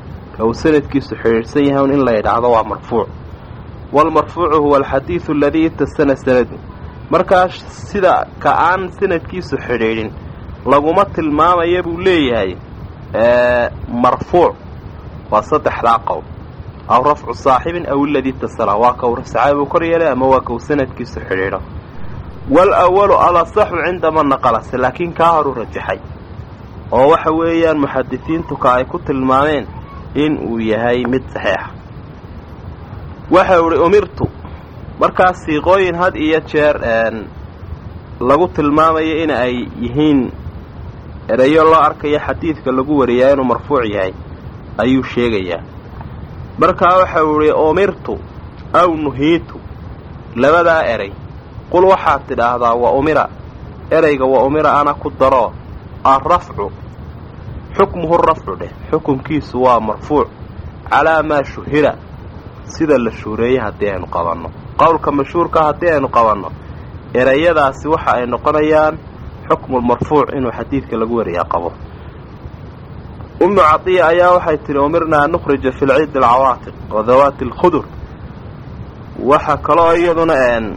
in la yidhaahdo waa marfuuc. waalmarfuucu huwa alxadiidu aladii itasana sanadu. markaas sida ka aan sanadkiisu xidhiidhin laguma tilmaamaya buu leeyahay marfuuc waa saddexdaa qowl aw rafcu saaxibin aw aladii itasala waa ka uu saxaabigu kor yeelay ama waa ka uu sanadkiisu xidhiidho. walawalu alasaxu cindama naqalase laakiin kaa horu rajaxay oo waxa weeyaan muxadisiintuka ay ku tilmaameen in uu yahay mid saxiixa. waxa uhi umirtu markaas siiqooyin had iyo jeer lagu tilmaamayo in ay yihiin erayo loo arkayo xadiidka lagu wariyaa inuu marfuuc yahay ayuu sheegayaa. markaa waxa uhi umirtu aw nuhiitu labadaa eray qul waxaad tidhaahdaa wa umira erayga wa umira ana ku daro arrafcu xukmuhu rafcu dheh xukunkiisu waa marfuuc calaa maa shuhira sida la shuureeyey haddii aynu qabanno. qowlka mashhuurka haddii aynu qabanno erayadaasi waxa ay noqonayaan xukmulmarfuuc inuu xadiidka lagu wariyaa qabo. ummu cadiya ayaa waxay tidhi umirnaa an nukhrija fi lciidi alcawaatiq wa dawaati alkhudur. waxa kaloo iyaduna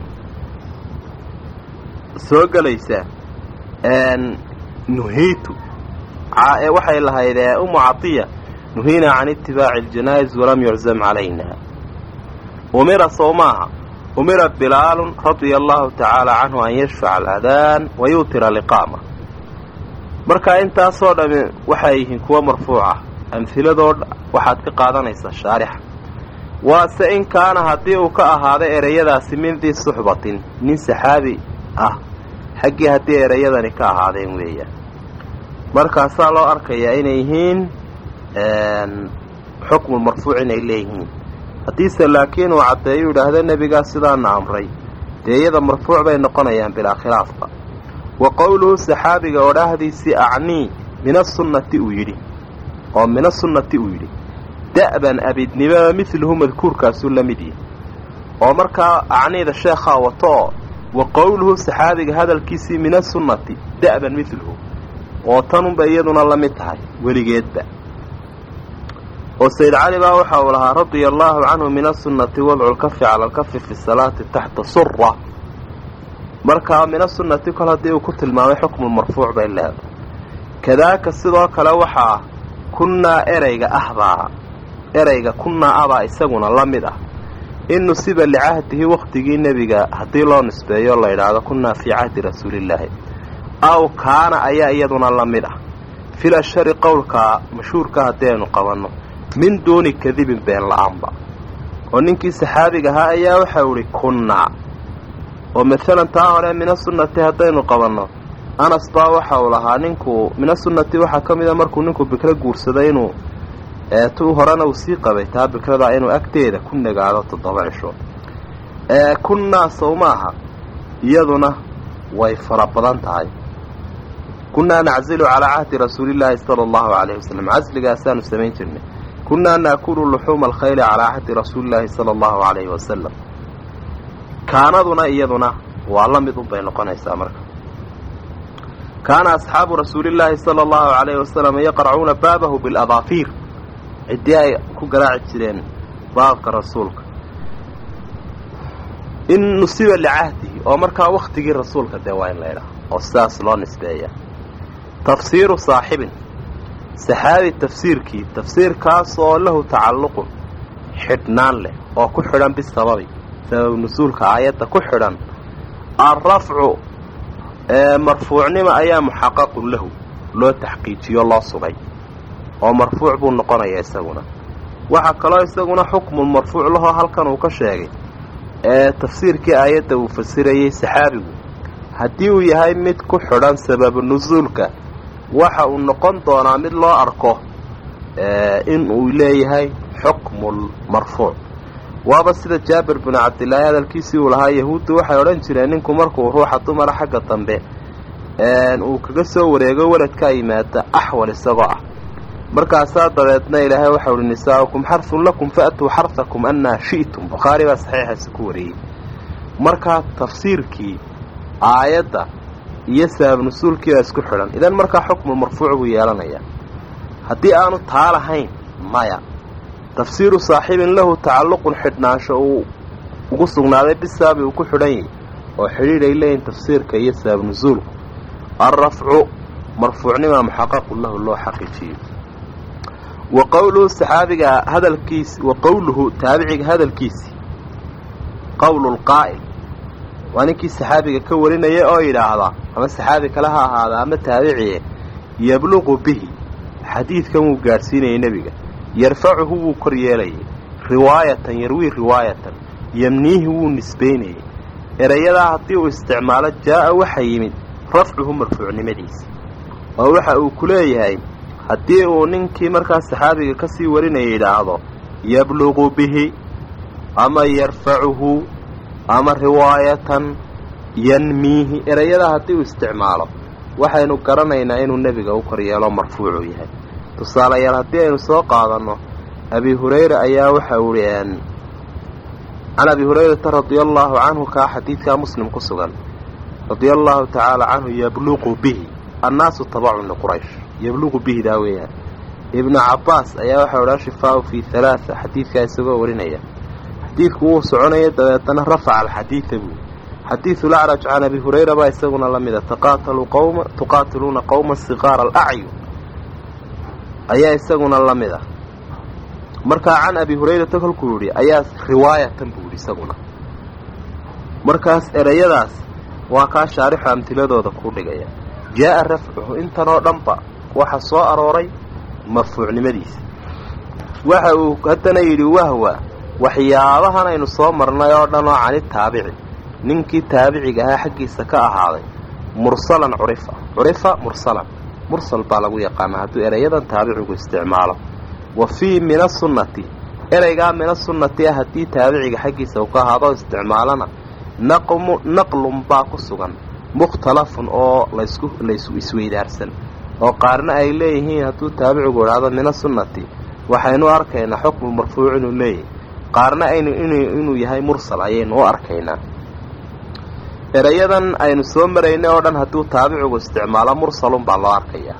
soo gelaysaa nuhiitu waxay lahayd ummu cadiya nuhiinaa can itibaaci aljanaa'iz walam yuczam calayna. umira sow maaha umira bilaalun radia allahu tacaala canhu an yashfaca aladaan wa yuutira aliqaama. markaa intaasoo dhammi waxay yihiin kuwa marfuuca amhiladoo waxaad ka qaadanaysaa shaarixa. waase in kaana haddii uu ka ahaado erayadaasi min dii suxbatin nin saxaabi ah xaggii haddii erayadani ka ahaadeen weeyaan markaasaa loo arkayaa inay yihiin xukmulmarfuuc inay leeyihiin. haddiise laakiin uu caddeeyu yidhaahdo nebigaa sidaana amray dee iyada marfuuc bay noqonayaan bilaa khilaafba. wa qowluhu saxaabiga odhaahdiisii acnii minasunnati uu yidhi oo minasunnati uu yidhi da'ban abidnimada midluhu madkuurkaasuu la mid yihi oo markaa acniida sheekhaa wato wa qowluhu saxaabiga hadalkiisii minasunnati da'ban midluhu oo tanunba iyaduna la mid tahay weligeedba. oo sayd cali baa waxa uu lahaa radia allaahu canhu min asunnati wadcu lkafi cala alkafi fi salaati taxta sura. markaa min asunnati kol haddii uu ku tilmaamay xukmulmarfuuc bay leedahay. kadaaka sidoo kale waxaa kunnaa erayga kunnaa abaa isaguna la mid ah in nusiba licahdihi wakhtigii nebiga haddii loo nisbeeyo la yidhaahdo kunnaa fii cahdi rasuulillaahi aw kaana ayaa iyaduna la mid ah fil ashari qowlka mashhuurka haddii aynu qabanno min duuni kadibin been la-aanba. oo ninkii saxaabiga ahaa ayaa waxau idhi kunnaa oo maalan taa hore minasunnati haddaynu qabanno anas baa waxa uu lahaa ninku minasunnati waxaa ka mida markuu ninku bikro guursaday inuu tuu horena uu sii qabay taa bikradaa inuu agteeda ku nagaado 7 cisho. kunnaa sow maaha iyaduna way fara badan tahay. kunnaa naczilu calaa cahdi rasuulillaahi sala allahu calayhi wasalam casligaasaanu samayn jirnay. kunnaa naakulu luxuuma alkhayli calaa cahdi rasuulillaahi sala allahu calayhi wasalam. kaanaduna iyaduna waa la mid unbay noqonaysaa marka. kaana asxaabu rasuulillaahi sala allahu calayhi wasalam yaqracuuna baabahu biladaafiir ciddii ay ku garaaci jireen baabka rasuulka in nusiba licahdihi oo markaa wakhtigii rasuulka dee waa in la ydhaha oo sidaas loo nisbeeya. tafsiiru saaxibin saxaabi tafsiirkii tafsiirkaas oo lahu tacalluqun xidhnaan leh oo ku xidhan bisababi sabab nusuulka aayadda ku xidhan. alrafcu marfuucnima ayaa muxaqaqun lahu loo taxqiijiyo loo sugay oo marfuuc buu noqonayaa isaguna. waxaa kaloo isaguna xukmun marfuuc lahoo halkan uu ka sheegay tafsiirkii aayadda uu fasirayey saxaabigu haddii uu yahay mid ku xidhan sababu nusuulka waxa uu noqon doonaa mid loo arko in uu leeyahay xukmul marfuuc. waaba sida jaabir binu cabdillaahi hadalkiisii uu lahaa yahuuddu waxay odhan jireen ninku markuu ruuxa dumara xagga dambe uu kaga soo wareego waladkaa yimaada axwal isagoo ah markaasaa dabeedna ilaahay waxau uhi nisaa'ukum xarsun lakum fa'tuu xarsakum annaa shi'tum bukhaari baa saxiixaasi ku wariyey markaa tafsiirkii aayadda iyo sabab nusuulkii baa isku xidhan idan markaa xukmu marfuuc buu yeelanayaa haddii aanu taa lahayn maya tafsiiru saaxibin lahu tacalluqun xidhnaansho uu ugu sugnaaday bisaabi uu ku xidhan yahay oo xidhiidh ay leeyihin tafsiirka iyo sabab nusuulku alrafcu marfuucnimaa muxaqaqun lahu loo xaqiijiyo wa qowluhu saxaabiga hadalkiisi wa qowluhu taabiciga hadalkiisi qowlu lqaa'il waa ninkii saxaabiga ka warinaya oo yidhaahda ama saxaabi kale ha ahaada ama taabiciye yabluqu bihi xadiidkan wuu gaadhsiinayay nebiga yarfacuhu wuu kor yeelayay riwaayatan yarwii riwaayatan yamniihi wuu nisbaynayay erayadaa haddii uu isticmaalo jaa'a waxa yimid rafcuhu marfuucnimadiisa oo waxa uu ku leeyahay haddii uu ninkii markaas saxaabiga ka sii warinaya yidhaahdo yabluqu bihi ama yarfacuhu ama riwaayatan yanmiihi erayadaa haddii uu isticmaalo waxaynu garanaynaa inuu nebiga u kor yeelo marfuucuu yahay tusaalayaal haddii aynu soo qaadanno abi hurayra ayaa waxa uu ihi can abi hurayrata radia allaahu canhu kaa xadiidkaa muslim ku sugan radia allaahu tacaala canhu yabluqu bihi annaasu tabacun liquraysh yabluqu bihi daa weeyaan ibnu cabbaas ayaa waxau idhaa shifaau fii halaaa xadiidkaa isagoo warinaya xadiidku wuu soconaya dabeetana rafaca alxadiida buuli xadiidu lacraj can abi hurayra baa isaguna la mida tuqaatiluuna qowma siqaara alacyun ayaa isaguna la mid ah markaa can abi hurayrata kolkuu yidhi ayaa riwaayatan buu yidhi isaguna markaas erayadaas waa kaa shaarixu amtiladooda ku dhigaya jaa'a rafcuhu intanoo dhanba waxa soo arooray marfuucnimadiisa waxa uu haddana yidhi wahwa waxyaabahan aynu soo marnay oo dhan oo cani taabici ninkii taabiciga ahaa xaggiisa ka ahaaday mursalan curifa mursalan mursal baa lagu yaqaanaa hadduu erayadan taabicigu isticmaalo wa fii min asunnati eraygaa min asunnati ah haddii taabiciga xaggiisa uu ka ahaadoo isticmaalana naqlun baa ku sugan mukhtalafun oo laysu isweydaarsan oo qaarna ay leeyihiin hadduu taabicigu idhaahdo min asunnati waxaynu arkaynaa xukmu marfuuc inuu leeyahay qaarna inuu yahay mursal ayaynu u arkaynaa erayadan aynu soo maraynay oo dhan hadduu taabicigu isticmaalo mursalun baa loo arkayaa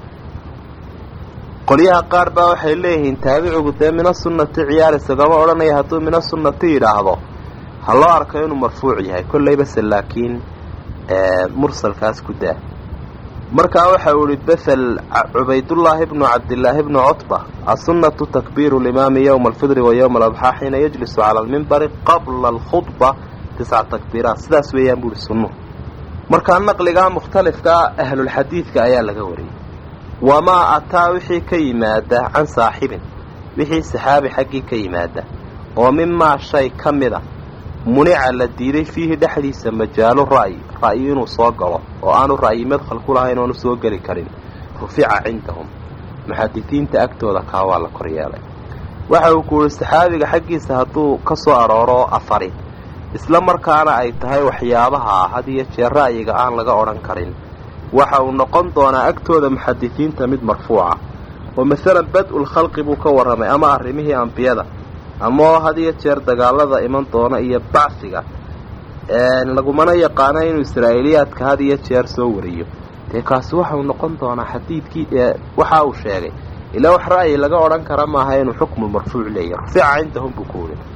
qolyaha qaar baa waxay leeyihiin taabicigu dee mina sunnati ciyaar isagama odhanaya hadduu mina sunnati yidhaahdo ha loo arko inuu marfuuc yahay kolleybase laakiin mursalkaas ku daa markaa waxa uu ihi bethel cubaydullaahi bnu cabdillaahi bnu cutba assunnatu takbiiru limaami yowma alfidri wa yowma aladxaa xiina yajlisu cala almimbari qabla alkhudba 9 takbiiraat sidaas weeyaan buuhi sunnuhu markaa naqligaa mukhtalifkaa ahlulxadiidka ayaa laga wariyey wamaa ataa wixii ka yimaada can saaxibin wixii saxaabi xaggii ka yimaada oo mimaa shay ka mida munica la diiday fiihi dhexdiisa majaalu ra'yi inuu soo galo oo aanu ra'yi madkhal ku lahayn oonu soo geli karin rufica cindahum muxadisiinta agtooda kaa waa la kor yeelay waxa uu ku yihi saxaabiga xaggiisa hadduu ka soo arooro afari isla markaana ay tahay waxyaabaha had iyo jeer ra'yiga aan laga odhan karin waxa uu noqon doonaa agtooda muxadisiinta mid marfuuca oo masalan bad-ul khalqi buu ka warramay ama arrimihii ambiyada ama had iyo jeer dagaalada iman doona iyo bacsiga lagumana yaqaana inuu israa'iiliyaadka had iyo jeer soo wariyo dee kaasi waxau noqon doonaa xadiidkii waxa uu sheegay ilaa wax ra'yi laga odhan kara maaha inuu xukmu marfuuc leeyahy rufica cindahum buu ku wuri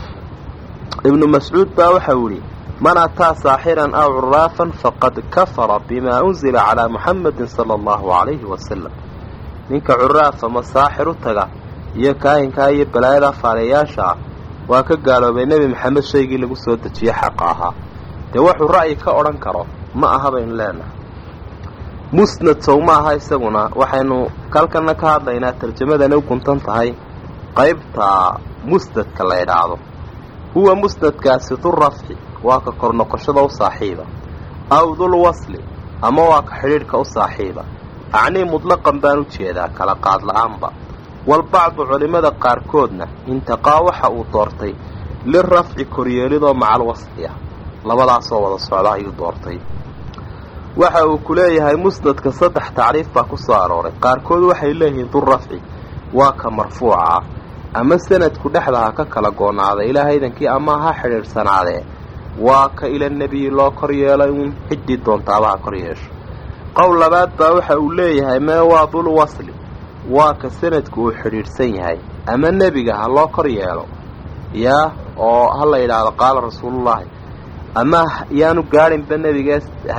ibnu mascuud baa waxau yidhi man ataa saaxiran aw curaafan faqad kafara bimaa unzila calaa muxamadin sala allahu calayhi wasalam ninka curaaf ama saaxir u taga iyo kaahinkaa iyo balaayada faalayaasha ah waa ka gaaloobay nebi maxamed shaygii lagu soo dejiye xaqa ahaa dee wuxuu ra'yi ka odhan karo ma aha baynu leenahay musnad sow ma aha isaguna waxaynu kalkana ka hadlaynaa tarjamadana u guntan tahay qaybta musnadka la idhaahdo huwa musnadkaasi durafci waa ka kor noqoshada u saaxiiba aw dul wasli ama waa ka xidhiidhka u saaxiiba acnii mutlaqan baan u jeedaa kala qaad la-aanba walbacdu culimmada qaarkoodna intaqaa waxa uu doortay lirafci koryeelidoo macal wasli ah labadaasoo wada socda ayuu doortay waxa uu ku leeyahay musnadka 3 tacriif baa ku soo arooray qaarkood waxay leeyihiin dur rafci waa ka marfuuca ama sanadku dhexda ka kala goonaaday ilaahaydankii ama ha xiriirsanaadee waa ka ila nabi loo kor yeelay un xiddi doontaaba kor yeesho qowl labaad baa waxa uu leeyahay ma waa dul wasli waa ka sanadku uu xiriirsan yahay ama nabiga ha loo kor yeelo yaa oo hal yiraahdo qaal rasuulullah ama yaanu gaarin ba nabigaas ha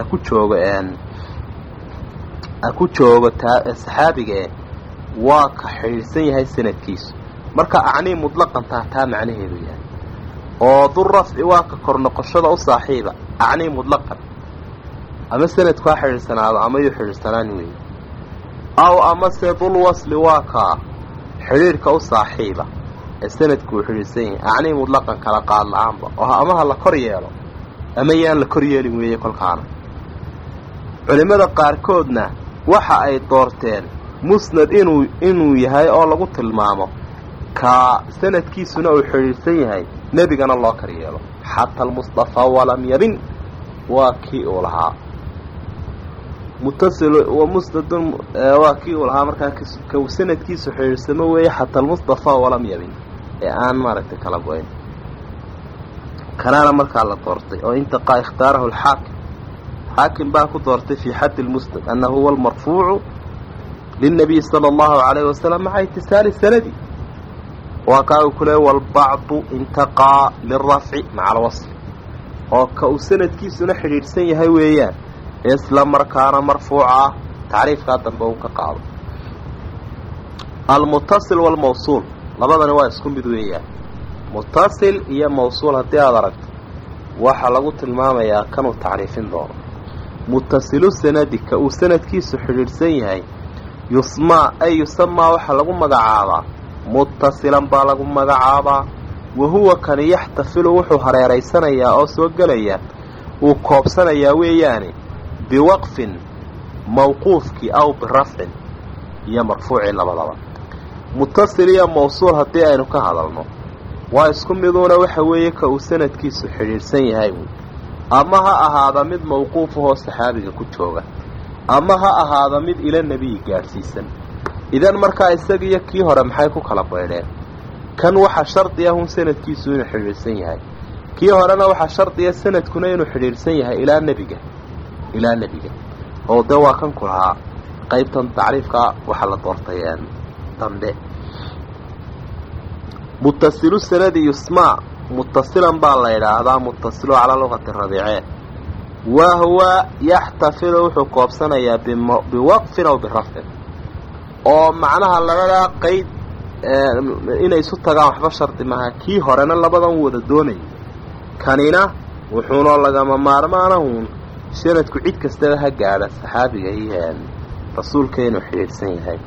ku joogo saxaabiga waa ka xiriirsan yahay sanadkiisu marka acni mutlaqan taa macnaheedu yahay oo dur rafci waa ka kor noqoshada u saaxiiba acni mutlaqan ama sanadku ha xiriirsanaado ama uu xiriirsanaan weey aw ama dul wasli waa ka xiriirka u saaxiiba sanadku xiriirsan yahay acni mutlaqan kala qaad la'aanba oo ama la kor yeelo ama yaan la kor yeelin weeye kolkaana culimada qaarkoodna waxa ay doorteen musnad inuu yahay oo lagu tilmaamo ka sanadkiisuna uu xiriirsan yahay nabigana loo kor yeelo hatta al-mustafa walam yabin waa kii uu lahaa muttasil wa musnad waa kii uu lahaa markaa ka sanadkiisu xiriirsamo weeye hatta al-mustafa walam yabin ee aan maaragtay kala go'in كان مركا على طورتي وانتقى اختاره حاكم باكو طورتي في حد المسند أنه هو المرفوع للنبي صلى الله عليه وسلم مع اتصال السندي وكاو كله والبعض انتقى للرفع مع الوصل وكاو سند كيسو نحرير سيه هويان اسلام مركانا مرفوعة تعريف قادم بوكا قاضي المتصل والموصول لبدا نواس كون بدوية متصل هي موصول هدي أدركت waxa lagu tilmaamayaa kanu taariifin doono muttasilu sanadika oo sanadkiisu xiriirsan yahay yusma waxa lagu magacaabaa muttasilan baa lagu magacaabaa wahuwa kan yaxtafilu wuxuu hareereysanayaa oo soo galaya uu koobsanayaa weeyaani biwaqfin mawquufki aw biraf'in iyo marfuuci labadaba muttasil iyo mawsuul hadii aynu ka hadalno waa isku miduna waxa weeye ka uu sanadkiisu xiriirsan yahay ama ha ahaada mid mawquuf oo saxaabiga ku jooga ama ha ahaada mid ila nabi gaarsiisan idan marka isaga iyo kii hore maxay ku kala beedeen kan waxa sharti ah sanadkiisu inuu xiriirsan yahay kii horena waxa sharti ah sanadkuna inuu xiriirsan yahay ila nabiga oo dawa kan kulaha qaybtan taariifka waxa la doortayeen dambe متصل السند يسمع متصلا بالله هذا متصل على لغة الربيعين وهو يحتفل حقوب سنة بوقف أو برفع أو معناها لغا قيد إنه يسوطها وحفا شرط معها كي هورنا لبدا وددوني كانينا وحونا لغا ممارمانا هون سنة كعيد كستغها قادة صحابي هي رسول كينو حيث سنة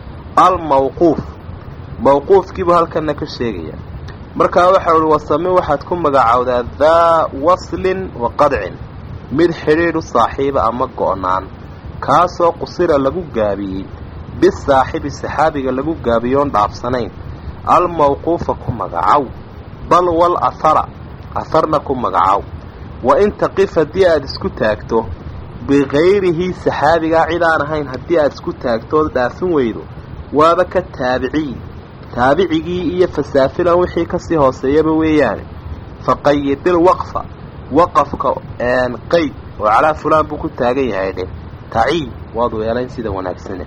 الموقوف موقوفكii baa halkan ka sheegaya marka waxa uu wasame waxaad ku magacaawdaa daa waslin wa qad'in mid xiriir saaxiib ama go'naan kaasoo qusira lagu gaabiyay bis saaxiib saxaabiga lagu gaabiyoon dhaafsanayn al mawquufa ku magacaaw bal wal atharna ku magacaaw wa in taqif hadii aad isku taagto bighayrihi saxaabiga cid aan ahayn hadii aad isku taagto dhaafin weydo waaba ka taabiciin taabicigii iyo fasaafila wixii ka sii hooseeyaba weeyaan faqayyidil waqafka qayd oo ala fulaan buu ku taagan yahay ta'i wadu yeelayn sida wanaagsan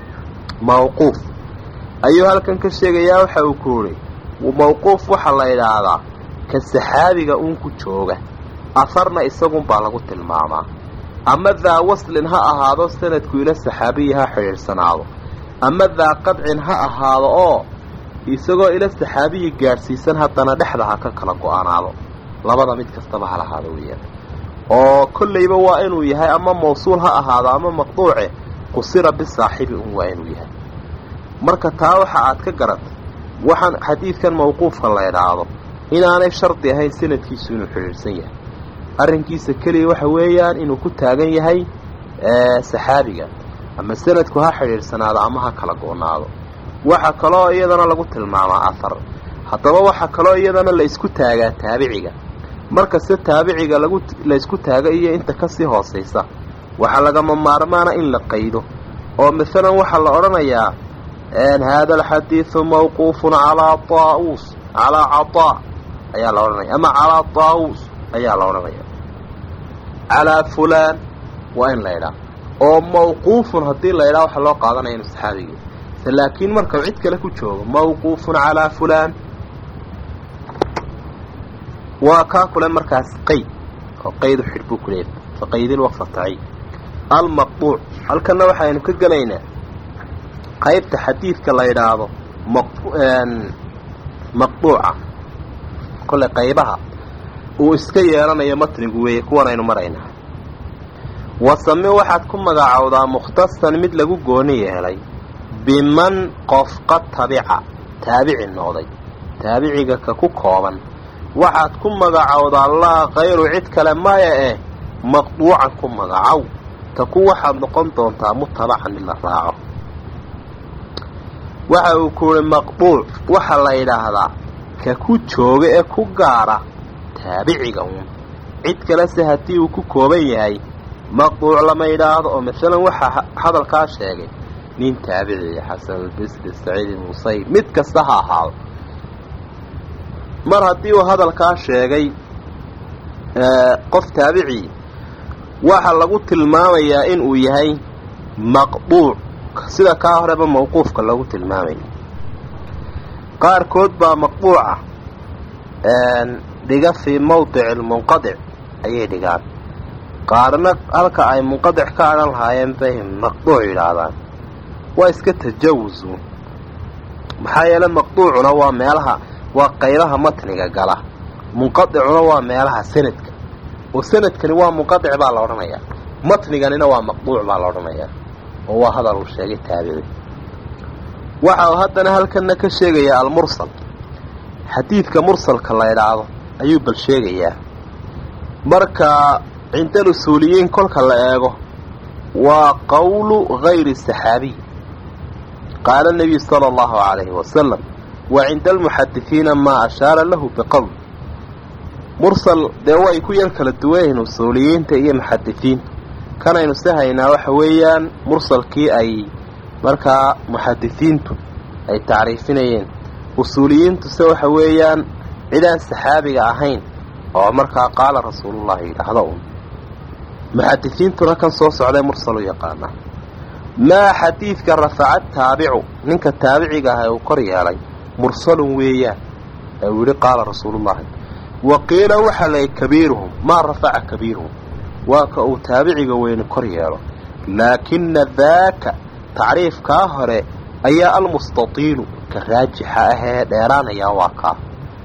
mawquuf ayuu halkan ka sheegaya waxa uu koolay mawquuf waxa la yiraahdaa ka saxaabiga uu ku jooga afarna isagu baa lagu tilmaamaa ama daa waslin ha ahaado sanadku ila saxaabiyaha xiriirsanaado ama daa qad'in ha ahaado oo isagoo ila saxaabiyi gaarsiisan haddana dhexda ka kala go'aanaado labada mid kastaba ha lahaado weeyaan oo kullayba waa inuu yahay ama mawsuul ha ahaado ama maqduuce qusira bi saaxibi waa inuu yahay marka taa waxa aad ka garatay waxaan xadiidkan mawquufka la yiraahdo inaanay sharti ahayn sanadkiisu inuu xiriirsan yahay arrinkiisa kaliya waxa weeyaan inuu ku taagan yahay saxaabiga ama sanadku ha xiriirsanaado ama ha kala go'naado waxa kaloo iyadana lagu tilmaamaa afar hadaba waxa kaloo iyadana la isku taagaa taabiciga marka si taabiciga la isku taaga iyo inta ka sii hooseysa waxaa lagama maarmaana in la qaydo oo masalan waxaa la odhanayaa hada alxadiidu mawquufun calaa taawus calaa cataa ayaa la odhanaya ama calaa taawus ayaa la odhanaya calaa fulaan waa in la idhaa oo mawquufun haddii la idhaa waxaa loo qaadanaya inu saxaabigii laakiin marka cid kale ku joogo mawquufun calaa fulaan waa kaa kule markaas qayd oo qaydu xidh buu ku leeyahay faqaydil waqfa taciid almaqbuuc halkanna waxaynu ka gelaynaa qaybta xadiidka la yidhaahdo maqbuuca kolley qaybaha uu iska yeelanayo matnigu weeye kuwan aynu maraynaa wasame waxaad ku magacowdaa mukhtasan mid lagu gooni yeelay biman qof qad tabica taabici noqday taabiciga ka ku kooban waxaad ku magacowdaa laa kayru cid kale maya maqbuucan ku magacow ta ku waxaad noqon doontaa mutabacan mid la raaco waxa uu ku yihi maqbuuc waxaa la yidhaahdaa ka ku jooga ee ku gaara taabiciga uun cid kale se haddii uu ku kooban yahay maqbuuc lama yidhaahdo oo masalan waxaa hadalkaa sheegay nin taabiciya xasanulbisri saciid ibnmusayib mid kasta ha ahaado mar haddii uu hadalkaa sheegay qof taabicii waxaa lagu tilmaamayaa inuu yahay maqbuuc sida kaa horeba mawquufka lagu tilmaamaya qaarkood baa maqbuuca dhiga fii mawdici almunqadic ayay dhigaan qaarna halka ay munqadic ka adhan lahaayeen bay maqbuuc yidhaahdaan waa iska tajawusun maxaa yeele maqbuucuna waa meelaha waa qaybaha matniga gala munqadicuna waa meelaha sanadka oo sanadkani waa munqadic baa la odhanayaa matniganina waa maqbuuc baa la odhanayaa oo waa hadal uu sheegay taabici waxa uu haddana halkanna ka sheegayaa almursal xadiidka mursalka la yidhaahdo ayuu bal sheegayaa marka cinda alusuuliyiin kolka la eego waa qowlu hayri saxaabiy qaala nabiyu sala allahu calayhi wasalam wa cinda almuxadisiina maa ashaara lahu biqowl mursal dee way ku yar kala duwan yihiin usuuliyiinta iyo muxadisiinta kanaynu si haynaa waxa weeyaan mursalkii ay markaa muxadisiintu ay tacriifinayeen usuuliyiintuse waxa weeyaan cidaan saxaabiga ahayn oo markaa qaala rasuulullahi yidhaahdo un muxadisiintuna kan soo socday mursal u yaqaana maa xadiidka rafaca taabicu ninka taabiciga ah ee uu kor yeelay mursalun weeyaan ee uu yidhi qaala rasuulullahi wa qiila waxaa layihi kabiiruhum maa rafaca kabiiruhum waa ka uu taabiciga weyni kor yeelo laakina daaka tacriifkaa hore ayaa almustatiilu ka raajixa ahee dheeraanayaa waa kaa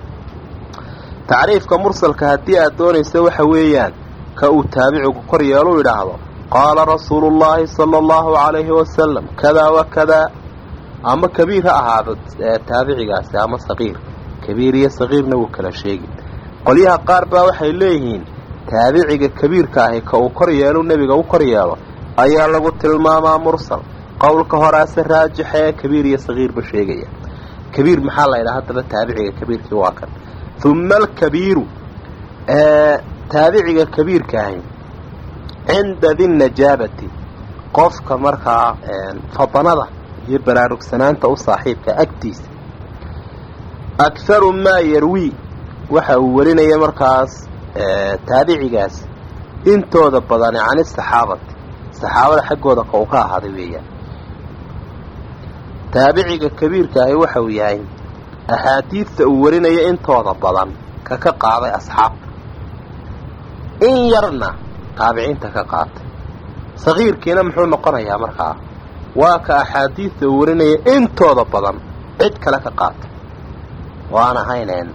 tacriifka mursalka haddii aad doonaysa waxa weeyaan ka uu taabicigu kor yeelu yidhaahdo qaala rasuulullaahi sala allahu calayhi wasalam kadaa wa kadaa ama kabiir ha ahaado taabicigaasi ama saqiir kabiir iyo saqiirna wuu kala sheegi qolyaha qaar baa waxay leeyihiin taabiciga kabiirka ahi ka uu kor yeelu nebiga u kor yeelo ayaa lagu tilmaamaa mursal qowlka horaase raajixa ee kabiir iyo saqiirba sheegaya kabiir maxaa la yidhaha haddaba taabiciga kabiirkii waa kan uma alkabiiru taabiciga kabiirka ahi cinda dinnajaabati qofka markaa fadanada iyo baraarugsanaanta u saaxiibka agtiisa akharu maa yarwii waxa uu warinaya markaas taabicigaas intooda badani cani saxaabati saxaabada xaggooda ka uu ka ahaaday weeyaan taabiciga kabiirka ahi waxa uu yahay axaadiidta uu warinaya intooda badan ka qaaday asxaabta in yarna taabiciinta ka qaatay saqiirkiina muxuu noqonayaa markaa waa ka axaadiidta uu warinaya intooda badan cid kale ka qaatay waan ahayneen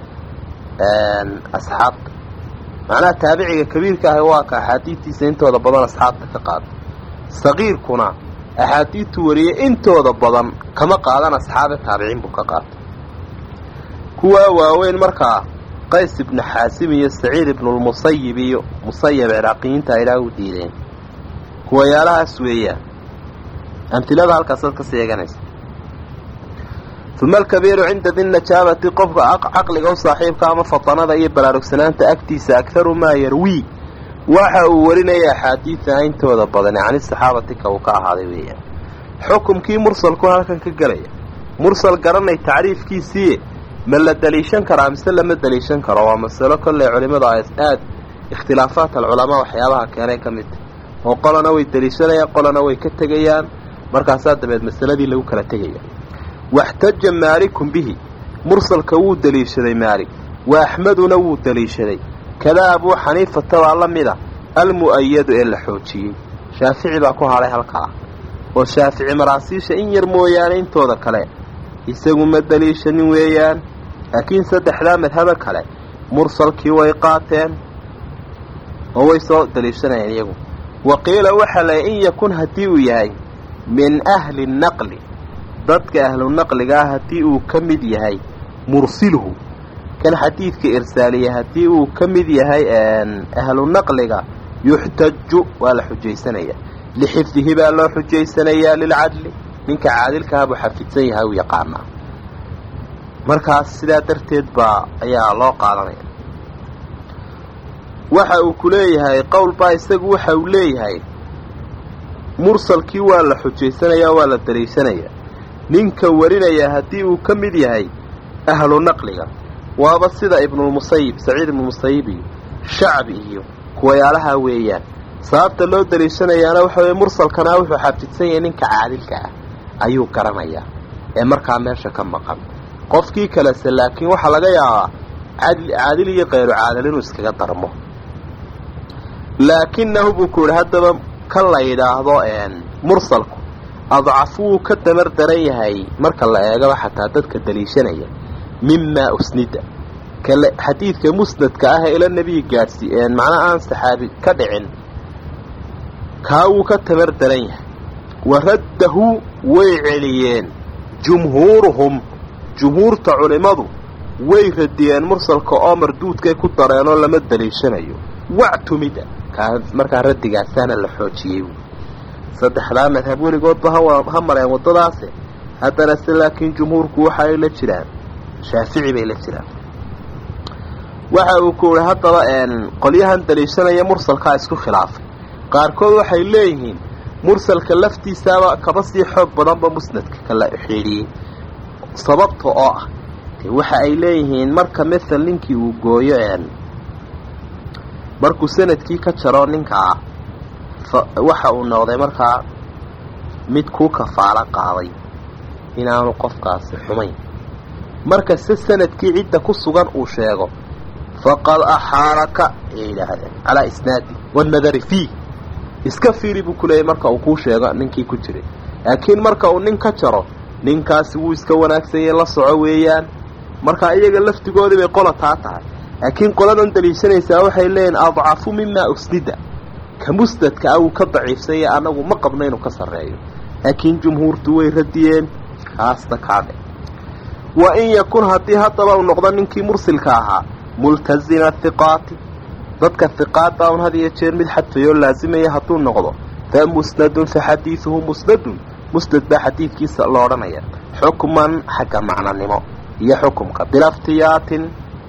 asxaabta macnaha taabiciga kabiirka ahi waa ka axaadiidtiisa intooda badan asxaabta ka qaatay saqiirkuna axaadiidtu wariyay intooda badan kama qaadan asxaabe taabiciin buu ka qaatay kuwaa waaweyn markaa qays ibnu xaasim iyo saciid ibnulmusayib iyo musayab ciraaqiyiinta ilaa u diideen kuwayaalahaas weeyaan amtilada halkaasaad ka seeganaysa uma alkabiiru cinda dinnajaabati qofka caqliga u saaxiibka ama fatanada iyo baraarugsanaanta agtiisa akharu maa yarwii waxa uu warinaya axaadiida intooda badan cani saxaabati ka uu ka ahaaday weeyaan xukumkii mursalku halkan ka galaya mursal garanay tacriifkiisii ma la daliishan karaa mise lama daliishan karo waa masalo kolley culimadu ay aad ikhtilaafaat alculamaa waxyaabaha keenay ka mid oo qolana way daliishanayaan qolana way ka tegayaan markaasaa dabeed masaladii lagu kala tegaya waxtaja maalikun bihi mursalka wuu daliishaday maalik wa axmeduna wuu daliishaday kadaa abuu xaniifata baa la mida almu'ayadu ee la xoojiyey shaafici baa ku hadhay halkaa oo shaafici maraasiisha in yar mooyaane intooda kale isagu ma daliishanin weeyaan laakiin saddexdaa madhaba kale mursalkii way qaateen oo way soo daliishanayeen iyagu waqiila waxaa la in yakun haddii uu yahay min ahli naqli dadka ahlu naqliga ah haddii uu ka mid yahay mursilhu kan xadiidka irsaaliya haddii uu ka mid yahay ahlu naqliga yuxtaju waa la xujaysanaya lixifdihi baa loo xujaysanayaa lilcadli ninka caadilkaha buu xafidsan yahay uu yaqaanaa markaas sidaa darteed baa ayaa loo qaadanaya waxa uu ku leeyahay qowl baa isagu waxa uu leeyahay mursalkii waa la xujaysanayaa waa la daliishanayaa ninka warinaya haddii uu ka mid yahay ahlu naqliga waaba sida ibnulmusayib saciid ibnulmusayib iyo shacbi iyo kuwayaalaha weeyaan sababta loo daliishanayaana waxa weye mursalkana wuxuu xafidsan yahay ninka caadilka ah ayuu garanayaa ee markaa meesha ka maqan qofkii kalese laakiin waxaa laga yaabaa caadil iyo kayru caadil inuu iskaga darmo laakinahu buu ku yidhi haddaba kan la yidhaahdo mursalku adcafu wuu ka damar daran yahay marka la eegaba xataa dadka daliishanaya mimaa usnida kale xadiidka musnadka ah ila nebiyi gaadhsi macnaa aan saxaabi ka dhicin kaa wuu ka tamar daran yahay waraddahu way celiyeen jumhuuruhum jumhuurta culimmadu way radiyeen mursalka oo marduudkay ku dareenoo lama daliishanayo wactumida markaa raddigaasaana la xoojiyey saddexdaa madhab weligoodba ha mareen waddadaase haddana se laakiin jumhuurku waxa ay la jiraan shaafici bay la jiraan waxa uu ku yihi haddaba qolyahan daliishanaya mursalkaa isku khilaafay qaarkood waxay leeyihiin mursalka laftiisaaba kaba sii xoog badanba musnadka kala xidhiidhiyey sababta oo ah waxa ay leeyihiin marka mathal ninkii uu gooyo markuu sanadkii ka jaro ninkaa waxa uu noqday markaa mid ku kafaalo qaaday inaanu qofkaasi xumayn marka se sanadkii cidda ku sugan uu sheego faqad axaaraka ay yidhaahdeen calaa isnaadi wanadari fiih iska fiiri buu ku leeyahy marka uu kuu sheego ninkii ku jiray laakiin marka uu nin ka jaro ninkaasi wuu iska wanaagsanyay la soco weeyaan marka iyaga laftigoodii bay qola taa tahay laakiin qoladan daliishanaysaa waxay leeyihin adcafu mimaa usnida ka musnadka ah uu ka daciifsanya annagu ma qabno inuu ka sarreeyo laakiin jumhuurtu way radiyeen kaasta kaadhe wa in yakun haddii haddaba uu noqdo ninkii mursilka ahaa multazina hiqaati dadka hiqaada un had iyo jeer mid xadfayoo laasimaya hadduu noqdo fa musnadun fa xadiiduhu musnadun musnad baa xadiidkiisa lo odhanaya xukman xagga macnanimo iyo xukumka bilaftiyaatin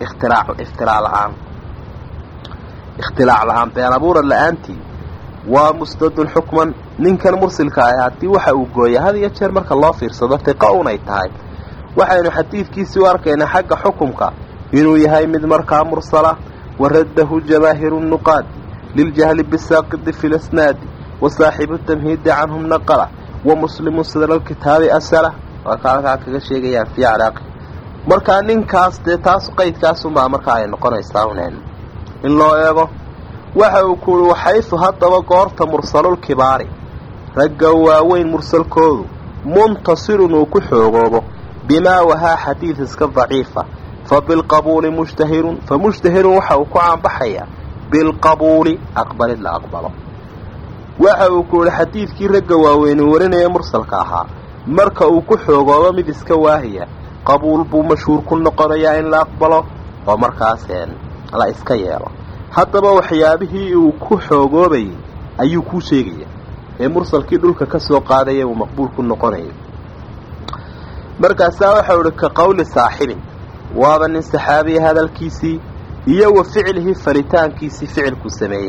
ikhtilaac la-aan been abuura la-aantii waa musnadun xukman ninkan mursilka ah haddii waxa uu gooya had iyo jeer marka loo fiirsado hiqa unay tahay waxaynu xadiidkiisii u arkaynaa xagga xukumka inuu yahay mid markaa mursala waraddahu jamaahiru nuqaadi liljahli bisaaqidi fi lasnaadi wa saaxibu tamhiidi canhum naqala wa muslimun sidra alkitaabi asala waa ka halkaa kaga sheegayaan fii ciraaqi markaa ninkaas dee taas qaydkaasunbaa markaa ay noqonaysaa unen in loo eego waxa uu ku uhi waxaysu haddaba goorta mursalulkibaari ragga waaweyn mursalkoodu muntasirun uu ku xoogoobo bimaa wahaa xadiid iska daciifa fa bilqabuuli mushtahirun fa mushtahirun waxa uu ku caanbaxayaa bilqabuuli aqbalid la aqbalo waxa uu ku ihi xadiidkii ragga waaweyn uu warinaya mursalka ahaa marka uu ku xoogoobo mid iska waahiya qabuul buu mashhuur ku noqonayaa in la aqbalo oo markaas la iska yeelo haddaba waxyaabihii uu ku xoogoobayay ayuu kuu sheegaya ee mursalkii dhulka ka soo qaadaya uu maqbuul ku noqonaya markaasaa waxau ihi ka qowli saaxibin waaba nin saxaabiya hadalkiisii iyo wa ficlihi falitaankiisii ficilku sameeyey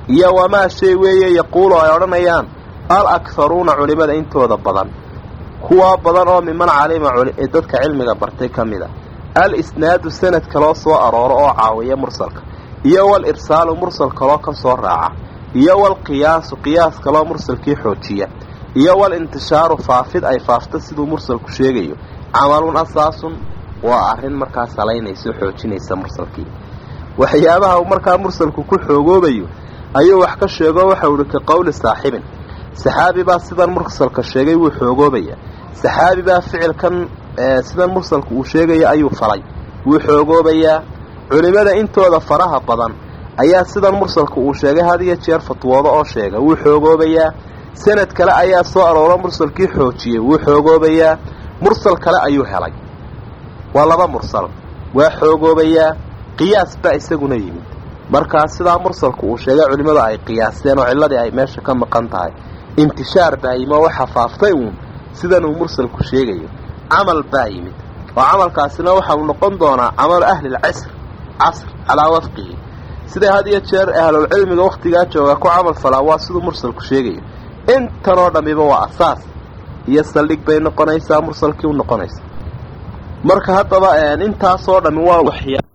iyo wamaa shay weeye yaquulu ay odhanayaan al akharuuna culimada intooda badan kuwa badan oo miman calima ee dadka cilmiga bartay ka mid a al isnaadu sanadka loo soo arooro oo caawiya mursalka iyo wal irsaalu mursal kaloo ka soo raaca iyo wal qiyaasu qiyaas kaloo mursalkii xoojiya iyo wal intishaaru faafid ay faafta siduu mursalku sheegayo camalun asaasun waa arrin markaa salaynaysa xoojinaysa mursalkii waxyaabaha uu markaa mursalku ku xoogoobayo ayuu wax ka sheego waxa uu ka qowli saaxibin saxaabi baa sidan mursalka sheegay wuu xoogoobaya saxaabi baa ficilkan sidan mursalku uu sheegaya ayuu falay wuu xoogoobayaa culimada intooda faraha badan ayaa sidan mursalku uu sheegay had iyo jeer fatwoodo oo sheega wuu xoogoobayaa sanad kale ayaa soo aroora mursalkii xoojiyey wuu xoogoobayaa mursal kale ayuu helay waa laba mursal waa xoogoobayaa qiyaas baa isaguna yimid markaa sidaa mursalku uu sheegay culimmadu ay qiyaaseen oo cilladii ay meesha ka maqan tahay intishaar baa yimid oo waxa faaftay uun sidan uu mursalku sheegayo camal baa yimid oo camalkaasina waxa uu noqon doonaa camalu ahlilcasr calaa wafqihi siday had iyo jeer ahlulcilmiga wakhtigaa jooga ku camal falaa waa siduu mursalku sheegayo intanoo dhammiba waa asaas iyo saldhig bay noqonaysaa mursalkii u noqonaysa marka haddaba intaasoo dhammi waa waxyaa